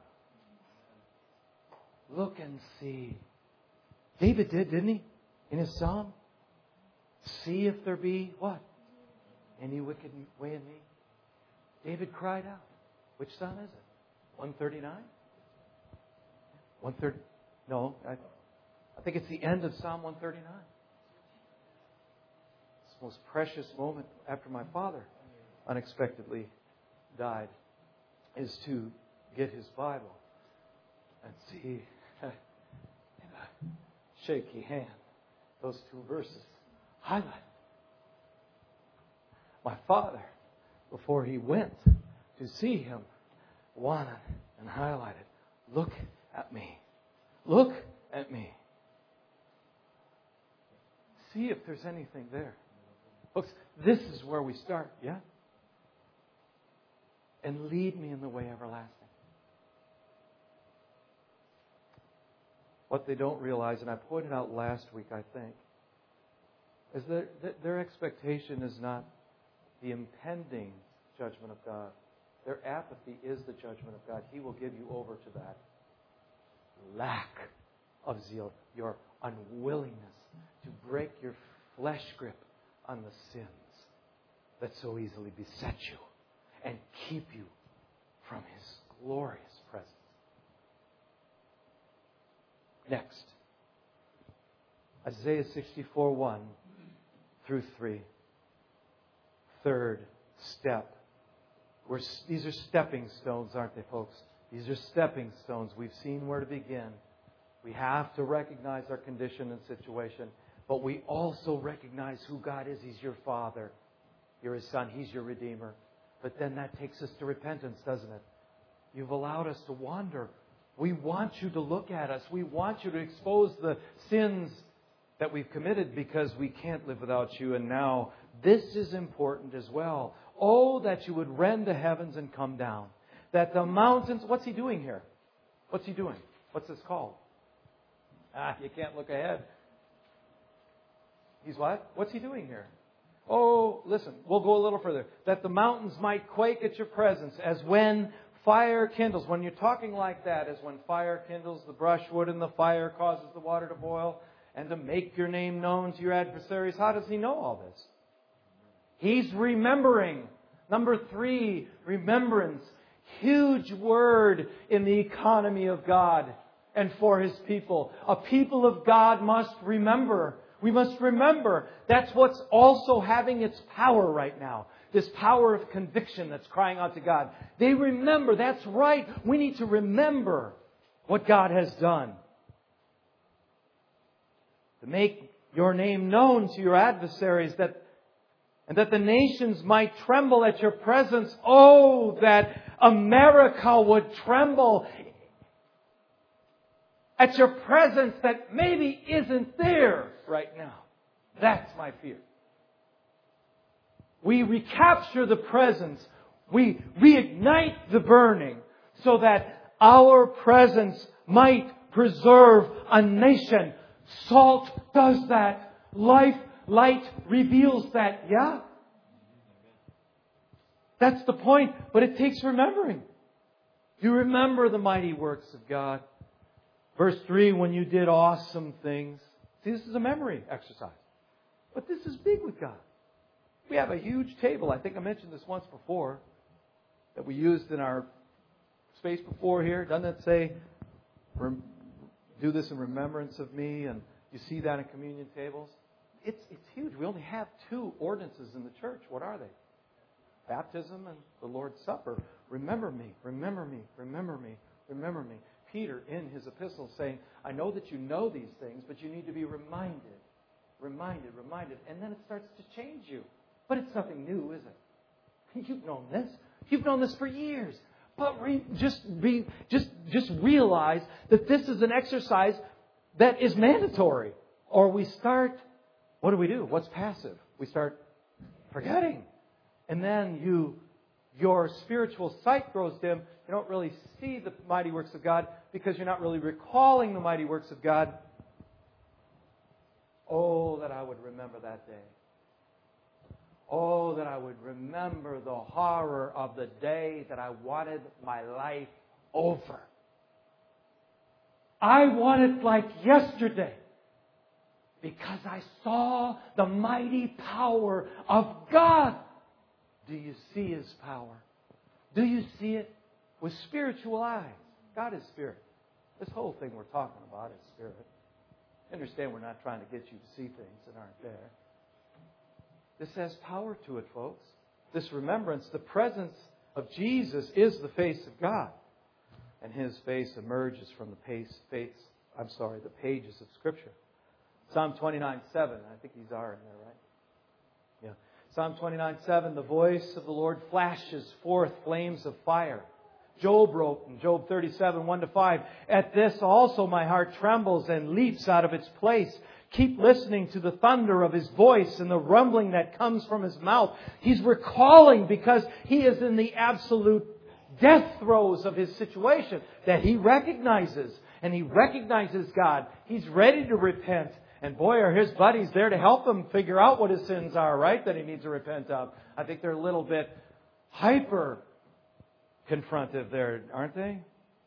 [SPEAKER 1] Look and see. David did, didn't he? In his psalm. See if there be, what? Any wicked way in me? David cried out. Which psalm is it? 139? 130? No, I think it's the end of Psalm 139. It's the most precious moment after my father unexpectedly died is to get his Bible and see in a shaky hand those two verses highlighted. My father, before he went to see him, wanted and highlighted, look at me. Look at me. See if there's anything there. Folks, this is where we start, yeah? And lead me in the way everlasting. What they don't realize, and I pointed out last week, I think, is that their expectation is not the impending judgment of God. Their apathy is the judgment of God. He will give you over to that lack of zeal, your unwillingness to break your flesh grip on the sins that so easily beset you and keep you from His glorious presence. Next, Isaiah 64:1 through 3. Third step. These are stepping stones, aren't they, folks? These are stepping stones. We've seen where to begin. We have to recognize our condition and situation, but we also recognize who God is. He's your Father. You're His Son. He's your Redeemer. But then that takes us to repentance, doesn't it? You've allowed us to wander. We want you to look at us. We want you to expose the sins that we've committed because we can't live without you. And now this is important as well. Oh, that you would rend the heavens and come down. That the mountains... What's He doing here? What's He doing? What's this called? You can't look ahead. He's what? What's He doing here? Oh, listen, we'll go a little further. That the mountains might quake at your presence, as when fire kindles. When you're talking like that, as when fire kindles the brushwood and the fire causes the water to boil, and to make your name known to your adversaries. How does He know all this? He's remembering. Number 3, remembrance. Huge word in the economy of God and for His people. A people of God must remember. We must remember. That's what's also having its power right now. This power of conviction that's crying out to God. They remember. That's right. We need to remember what God has done. To make your name known to your adversaries, and that the nations might tremble at your presence. Oh, that America would tremble at your presence that maybe isn't there right now. That's my fear. We recapture the presence. We reignite the burning so that our presence might preserve a nation. Salt does that. Light reveals that. Yeah? That's the point. But it takes remembering. You remember the mighty works of God. Verse 3, when you did awesome things. See, this is a memory exercise. But this is big with God. We have a huge table. I think I mentioned this once before. That we used in our space before here. Doesn't it say, do this in remembrance of me? And you see that in communion tables. It's huge. We only have 2 ordinances in the church. What are they? Baptism and the Lord's Supper. Remember me, remember me, remember me, remember me. Peter, in his epistle, saying, I know that you know these things, but you need to be reminded. And then it starts to change you. But it's nothing new, is it? You've known this. You've known this for years. But just realize that this is an exercise that is mandatory. Or we start, what do? What's passive? We start forgetting. And then your spiritual sight grows dim. You don't really see the mighty works of God because you're not really recalling the mighty works of God. Oh, that I would remember that day. Oh, that I would remember the horror of the day that I wanted my life over. I want it like yesterday because I saw the mighty power of God. Do you see His power? Do you see it with spiritual eyes? God is spirit. This whole thing we're talking about is spirit. Understand we're not trying to get you to see things that aren't there. This has power to it, folks. This remembrance, the presence of Jesus is the face of God. And His face emerges from the pages of Scripture. Psalm 29:7. I think these are in there, right? Yeah. Psalm 29:7. The voice of the Lord flashes forth flames of fire. Job wrote in Job 37:1-5. At this also my heart trembles and leaps out of its place. Keep listening to the thunder of His voice and the rumbling that comes from His mouth. He's recalling because he is in the absolute death throes of his situation that he recognizes. And he recognizes God. He's ready to repent. And boy, are his buddies there to help him figure out what his sins are, right? That he needs to repent of. I think they're a little bit hyper confrontive there, aren't they?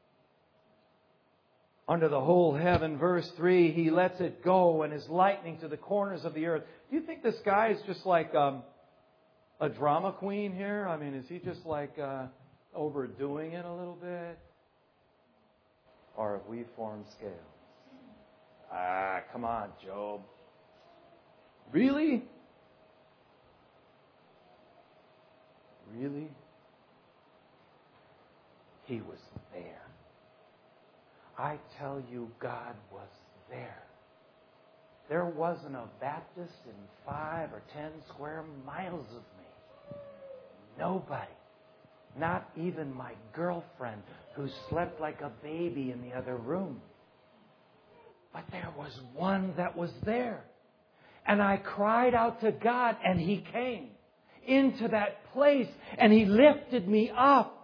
[SPEAKER 1] Under the whole heaven, verse 3, He lets it go and is lightning to the corners of the earth. Do you think this guy is just like a drama queen here? I mean, is he just like overdoing it a little bit? Or have we formed scales? Come on, Job. Really? Really? He was there. I tell you, God was there. There wasn't a Baptist in 5 or 10 square miles of me. Nobody. Not even my girlfriend who slept like a baby in the other room. But there was one that was there. And I cried out to God and He came into that place and He lifted me up.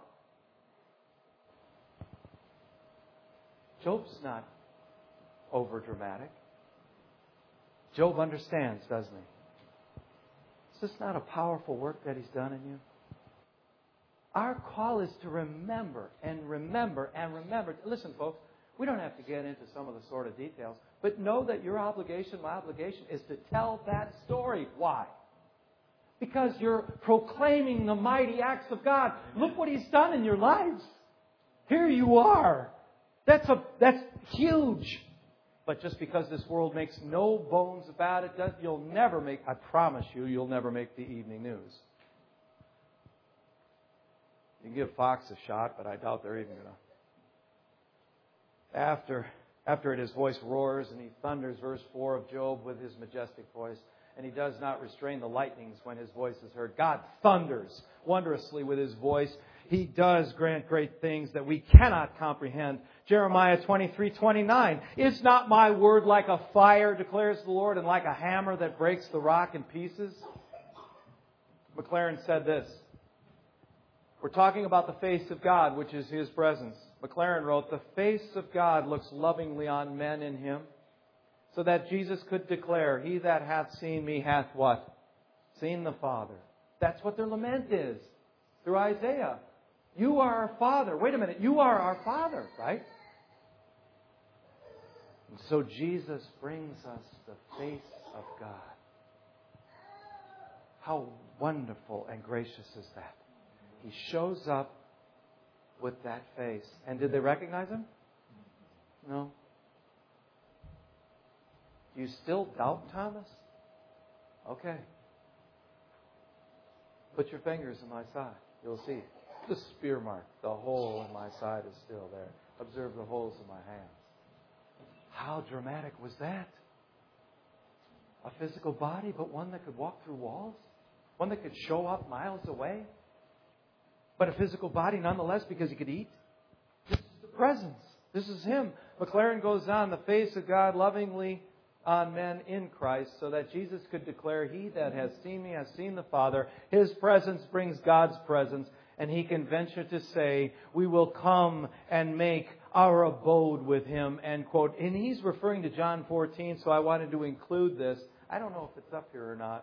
[SPEAKER 1] Job's not over-dramatic. Job understands, doesn't he? Is this not a powerful work that He's done in you? Our call is to remember and remember and remember. Listen, folks, we don't have to get into some of the sort of details, but know that your obligation, my obligation, is to tell that story. Why? Because you're proclaiming the mighty acts of God. Look what He's done in your lives. Here you are. That's huge. But just because this world makes no bones about it, I promise you'll never make the evening news. You can give Fox a shot, but I doubt they're even going to. After it, His voice roars and He thunders, verse 4 of Job, with His majestic voice. And He does not restrain the lightnings when His voice is heard. God thunders wondrously with His voice. He does grant great things that we cannot comprehend. Jeremiah 23:29. Is not my word like a fire, declares the Lord, and like a hammer that breaks the rock in pieces? McLaren said this. We're talking about the face of God, which is His presence. McLaren wrote, the face of God looks lovingly on men in Him, so that Jesus could declare, He that hath seen me hath what? Seen the Father. That's what their lament is through Isaiah. You are our Father. Wait a minute. You are our Father, right? And so Jesus brings us the face of God. How wonderful and gracious is that? He shows up with that face. And did they recognize Him? No. Do you still doubt, Thomas? Okay. Put your fingers in my side. You'll see. The spear mark, the hole in my side is still there. Observe the holes in my hands. How dramatic was that? A physical body, but one that could walk through walls? One that could show up miles away? But a physical body nonetheless because He could eat? This is the presence. This is Him. McLaren goes on, the face of God lovingly on men in Christ, so that Jesus could declare, He that has seen me has seen the Father. His presence brings God's presence, and He can venture to say, we will come and make our abode with Him, end quote. And He's referring to John 14, so I wanted to include this. I don't know if it's up here or not.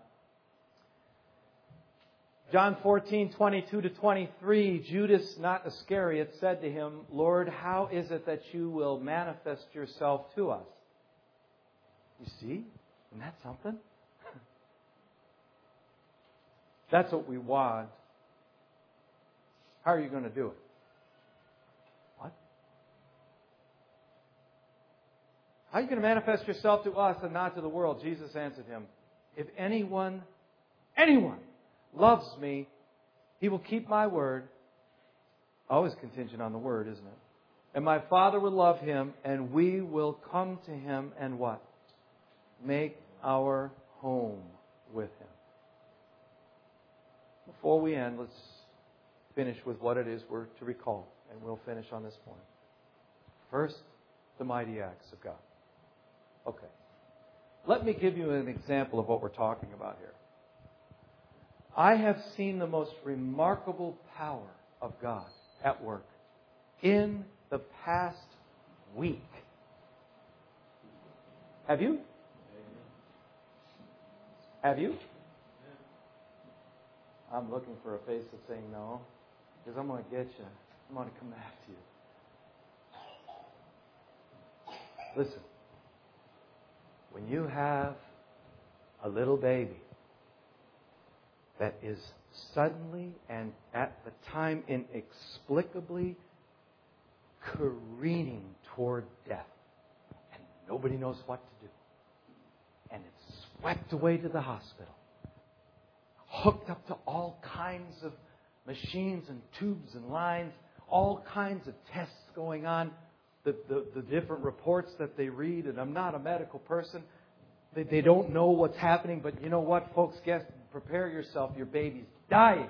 [SPEAKER 1] John 14, 22 to 23, Judas, not Iscariot, said to Him, Lord, how is it that you will manifest yourself to us? You see? Isn't that something? That's what we want. How are you going to do it? What? How are you going to manifest yourself to us and not to the world? Jesus answered him, if anyone loves me, he will keep my word. Always contingent on the word, isn't it? And my Father will love him, and we will come to him and what? Make our home with him. Before we end, let's finish with what it is we're to recall. And we'll finish on this point. First, the mighty acts of God. Okay. Let me give you an example of what we're talking about here. I have seen the most remarkable power of God at work in the past week. Have you? Have you? I'm looking for a face that's saying no, because I'm going to get you. I'm going to come after you. Listen, when you have a little baby that is suddenly and at the time inexplicably careening toward death, and nobody knows what to do, and it's swept away to the hospital, hooked up to all kinds of machines and tubes and lines, all kinds of tests going on, the different reports that they read, and I'm not a medical person. They don't know what's happening, but you know what, folks? Prepare yourself. Your baby's dying.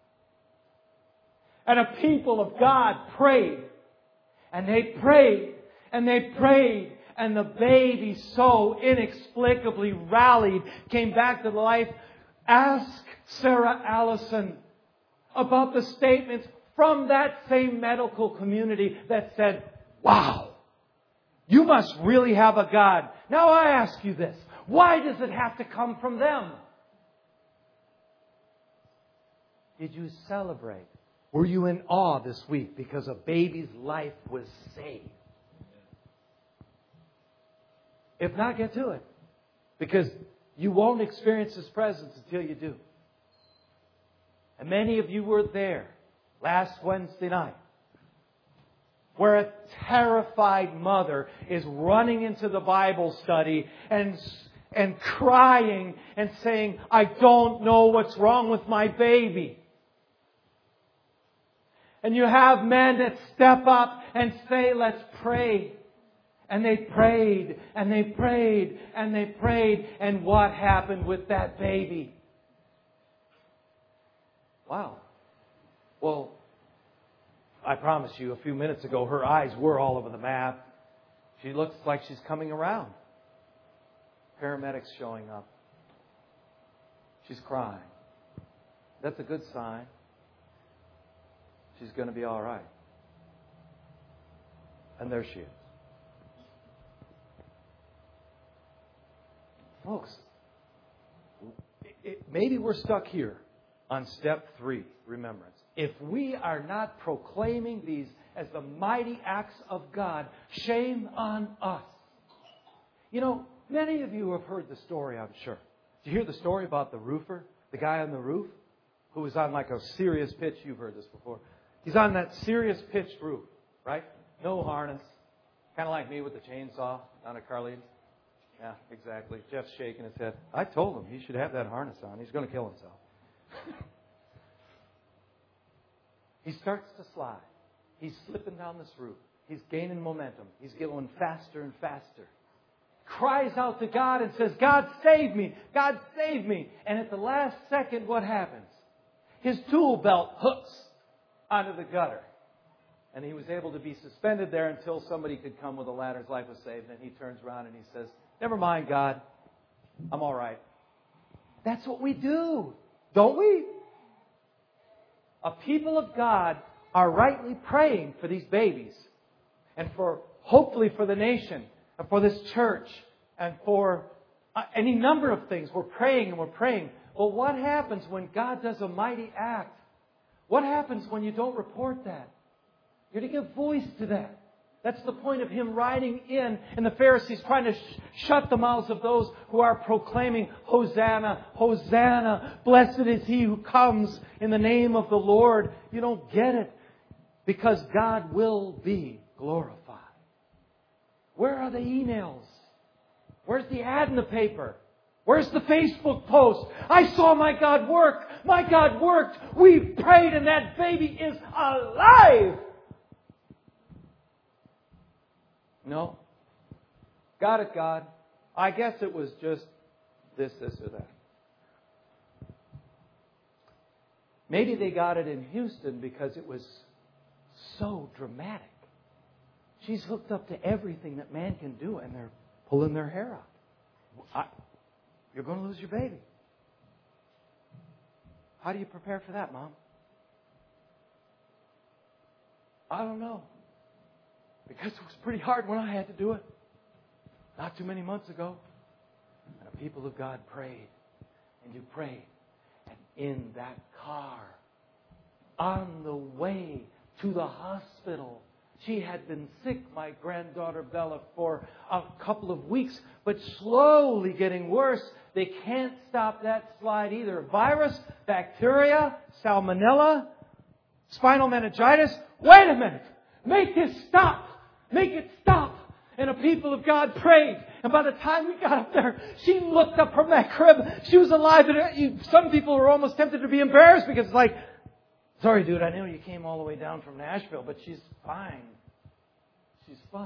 [SPEAKER 1] And a people of God prayed. And they prayed. And they prayed. And the baby so inexplicably rallied, came back to life. Ask Sarah Allison about the statements from that same medical community that said, wow, you must really have a God. Now I ask you this. Why does it have to come from them? Did you celebrate? Were you in awe this week because a baby's life was saved? If not, get to it. Because you won't experience His presence until you do. And many of you were there last Wednesday night, where a terrified mother is running into the Bible study and crying and saying, I don't know what's wrong with my baby. And you have men that step up and say, let's pray. And they prayed, and they prayed, and they prayed. And what happened with that baby? Wow. Well, I promise you, a few minutes ago, her eyes were all over the map. She looks like she's coming around. Paramedics showing up. She's crying. That's a good sign. She's going to be all right. And there she is. Folks, maybe we're stuck here on step 3, remembrance. If we are not proclaiming these as the mighty acts of God, shame on us. You know, many of you have heard the story, I'm sure. Did you hear the story about the roofer, the guy on the roof, who was on like a serious pitch? You've heard this before. He's on that serious pitched roof, right? No harness. Kind of like me with the chainsaw down at Carlene's. Yeah, exactly. Jeff's shaking his head. I told him he should have that harness on. He's going to kill himself. He starts to slide. He's slipping down this roof. He's gaining momentum. He's going faster and faster. Cries out to God and says, God, save me. God, save me. And at the last second, what happens? His tool belt hooks onto the gutter. And he was able to be suspended there until somebody could come with a ladder. His life was saved. And he turns around and he says, never mind, God. I'm all right. That's what we do, don't we? A people of God are rightly praying for these babies and for, hopefully, for the nation and for this church and for any number of things. We're praying and we're praying. Well, what happens when God does a mighty act? What happens when you don't report that? You're to give voice to that. That's the point of Him riding in and the Pharisees trying to shut the mouths of those who are proclaiming, Hosanna, Hosanna, blessed is He who comes in the name of the Lord. You don't get it because God will be glorified. Where are the emails? Where's the ad in the paper? Where's the Facebook post? I saw my God work. My God worked. We prayed and that baby is alive. No. Got it, God. I guess it was just this or that. Maybe they got it in Houston because it was so dramatic. She's hooked up to everything that man can do and they're pulling their hair out. You're going to lose your baby. How do you prepare for that, Mom? I don't know. Because it was pretty hard when I had to do it. Not too many months ago. And the people of God prayed. And you prayed. And in that car, on the way to the hospital, she had been sick, my granddaughter Bella, for a couple of weeks, but slowly getting worse. They can't stop that slide either. Virus, bacteria, salmonella, spinal meningitis. Wait a minute. Make this stop. Make it stop. And the people of God prayed. And by the time we got up there, she looked up from that crib. She was alive. And some people were almost tempted to be embarrassed because it's like, sorry, dude, I know you came all the way down from Nashville, but she's fine. She's fine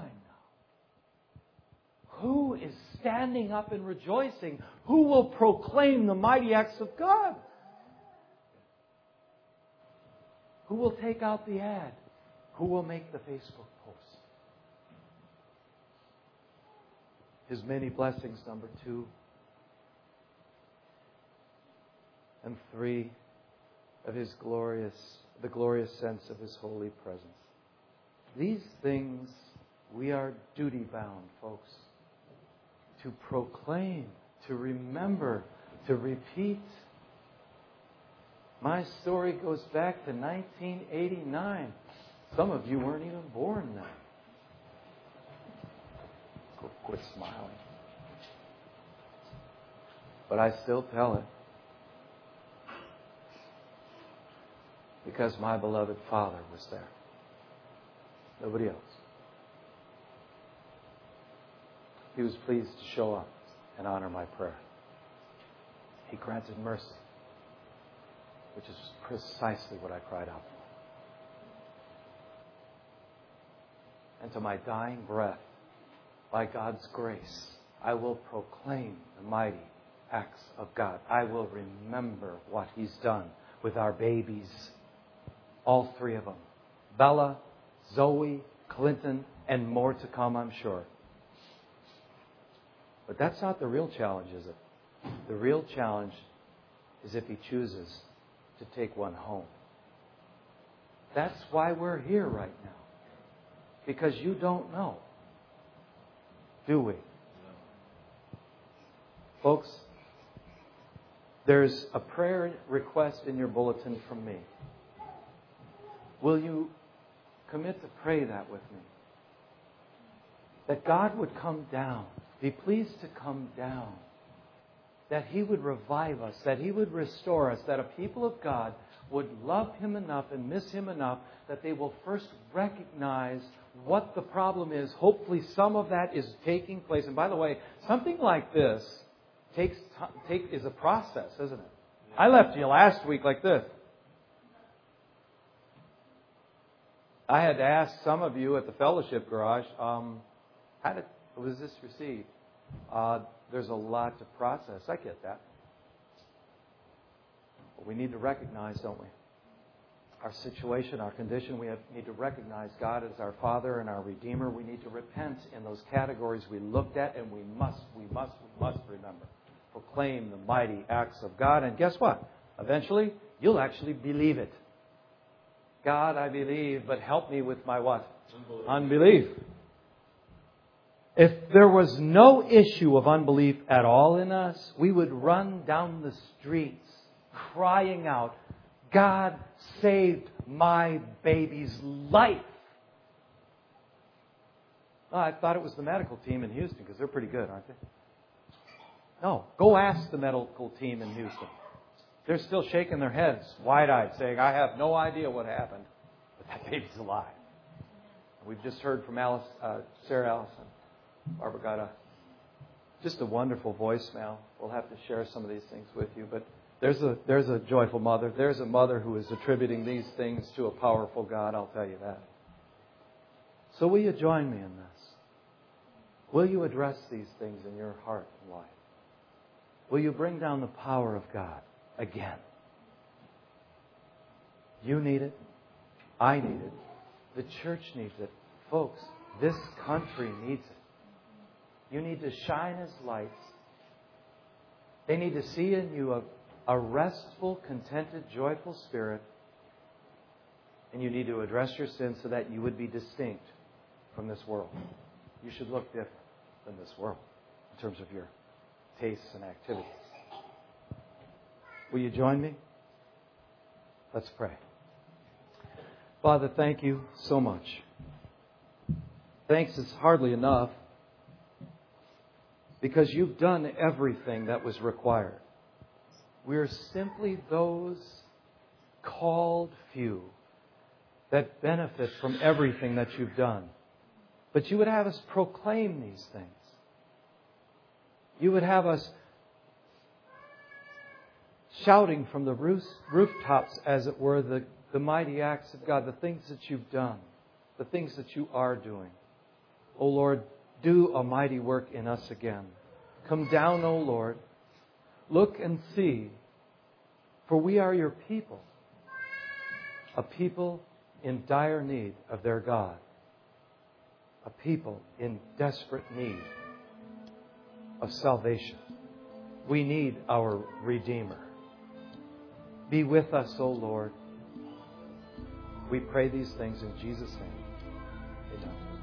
[SPEAKER 1] now. Who is standing up and rejoicing? Who will proclaim the mighty acts of God? Who will take out the ad? Who will make the Facebook post? His many blessings, number 2. And 3, of His the glorious sense of His holy presence. These things we are duty bound, folks, to proclaim, to remember, to repeat. My story goes back to 1989. Some of you weren't even born then. Quit smiling. But I still tell it. Because my beloved Father was there. Nobody else. He was pleased to show up and honor my prayer. He granted mercy, which is precisely what I cried out for. And to my dying breath, by God's grace, I will proclaim the mighty acts of God. I will remember what He's done with our babies. All 3 of them. Bella, Zoe, Clinton, and more to come, I'm sure. But that's not the real challenge, is it? The real challenge is if He chooses to take one home. That's why we're here right now. Because you don't know. Do we? Folks, there's a prayer request in your bulletin from me. Will you commit to pray that with me? That God would come down, be pleased to come down, that He would revive us, that He would restore us, that a people of God would love Him enough and miss Him enough that they will first recognize what the problem is. Hopefully some of that is taking place. And by the way, something like this is a process, isn't it? I left you last week like this. I had to ask some of you at the fellowship garage, how was this received? There's a lot to process. I get that. But we need to recognize, don't we? Our situation, our condition. We need to recognize God as our Father and our Redeemer. We need to repent in those categories we looked at, and we must remember. Proclaim the mighty acts of God. And guess what? Eventually, you'll actually believe it. God, I believe, but help me with my what? Unbelief. If there was no issue of unbelief at all in us, we would run down the streets crying out, God saved my baby's life. Oh, I thought it was the medical team in Houston because they're pretty good, aren't they? No, go ask the medical team in Houston. They're still shaking their heads, wide-eyed, saying, I have no idea what happened, but that baby's alive. We've just heard from Sarah Allison. Barbara got just a wonderful voicemail. We'll have to share some of these things with you. But there's a joyful mother. There's a mother who is attributing these things to a powerful God, I'll tell you that. So will you join me in this? Will you address these things in your heart and life? Will you bring down the power of God again? You need it. I need it. The church needs it. Folks, this country needs it. You need to shine as lights. They need to see in you a restful, contented, joyful spirit. And you need to address your sins so that you would be distinct from this world. You should look different than this world in terms of your tastes and activities. Will you join me? Let's pray. Father, thank you so much. Thanks is hardly enough because you've done everything that was required. We're simply those called few that benefit from everything that you've done. But you would have us proclaim these things. You would have us shouting from the rooftops, as it were, the mighty acts of God, the things that you've done, the things that you are doing. O Lord, do a mighty work in us again. Come down, O Lord. Look and see, for we are your people, a people in dire need of their God, a people in desperate need of salvation. We need our Redeemer. Be with us, O Lord. We pray these things in Jesus' name. Amen.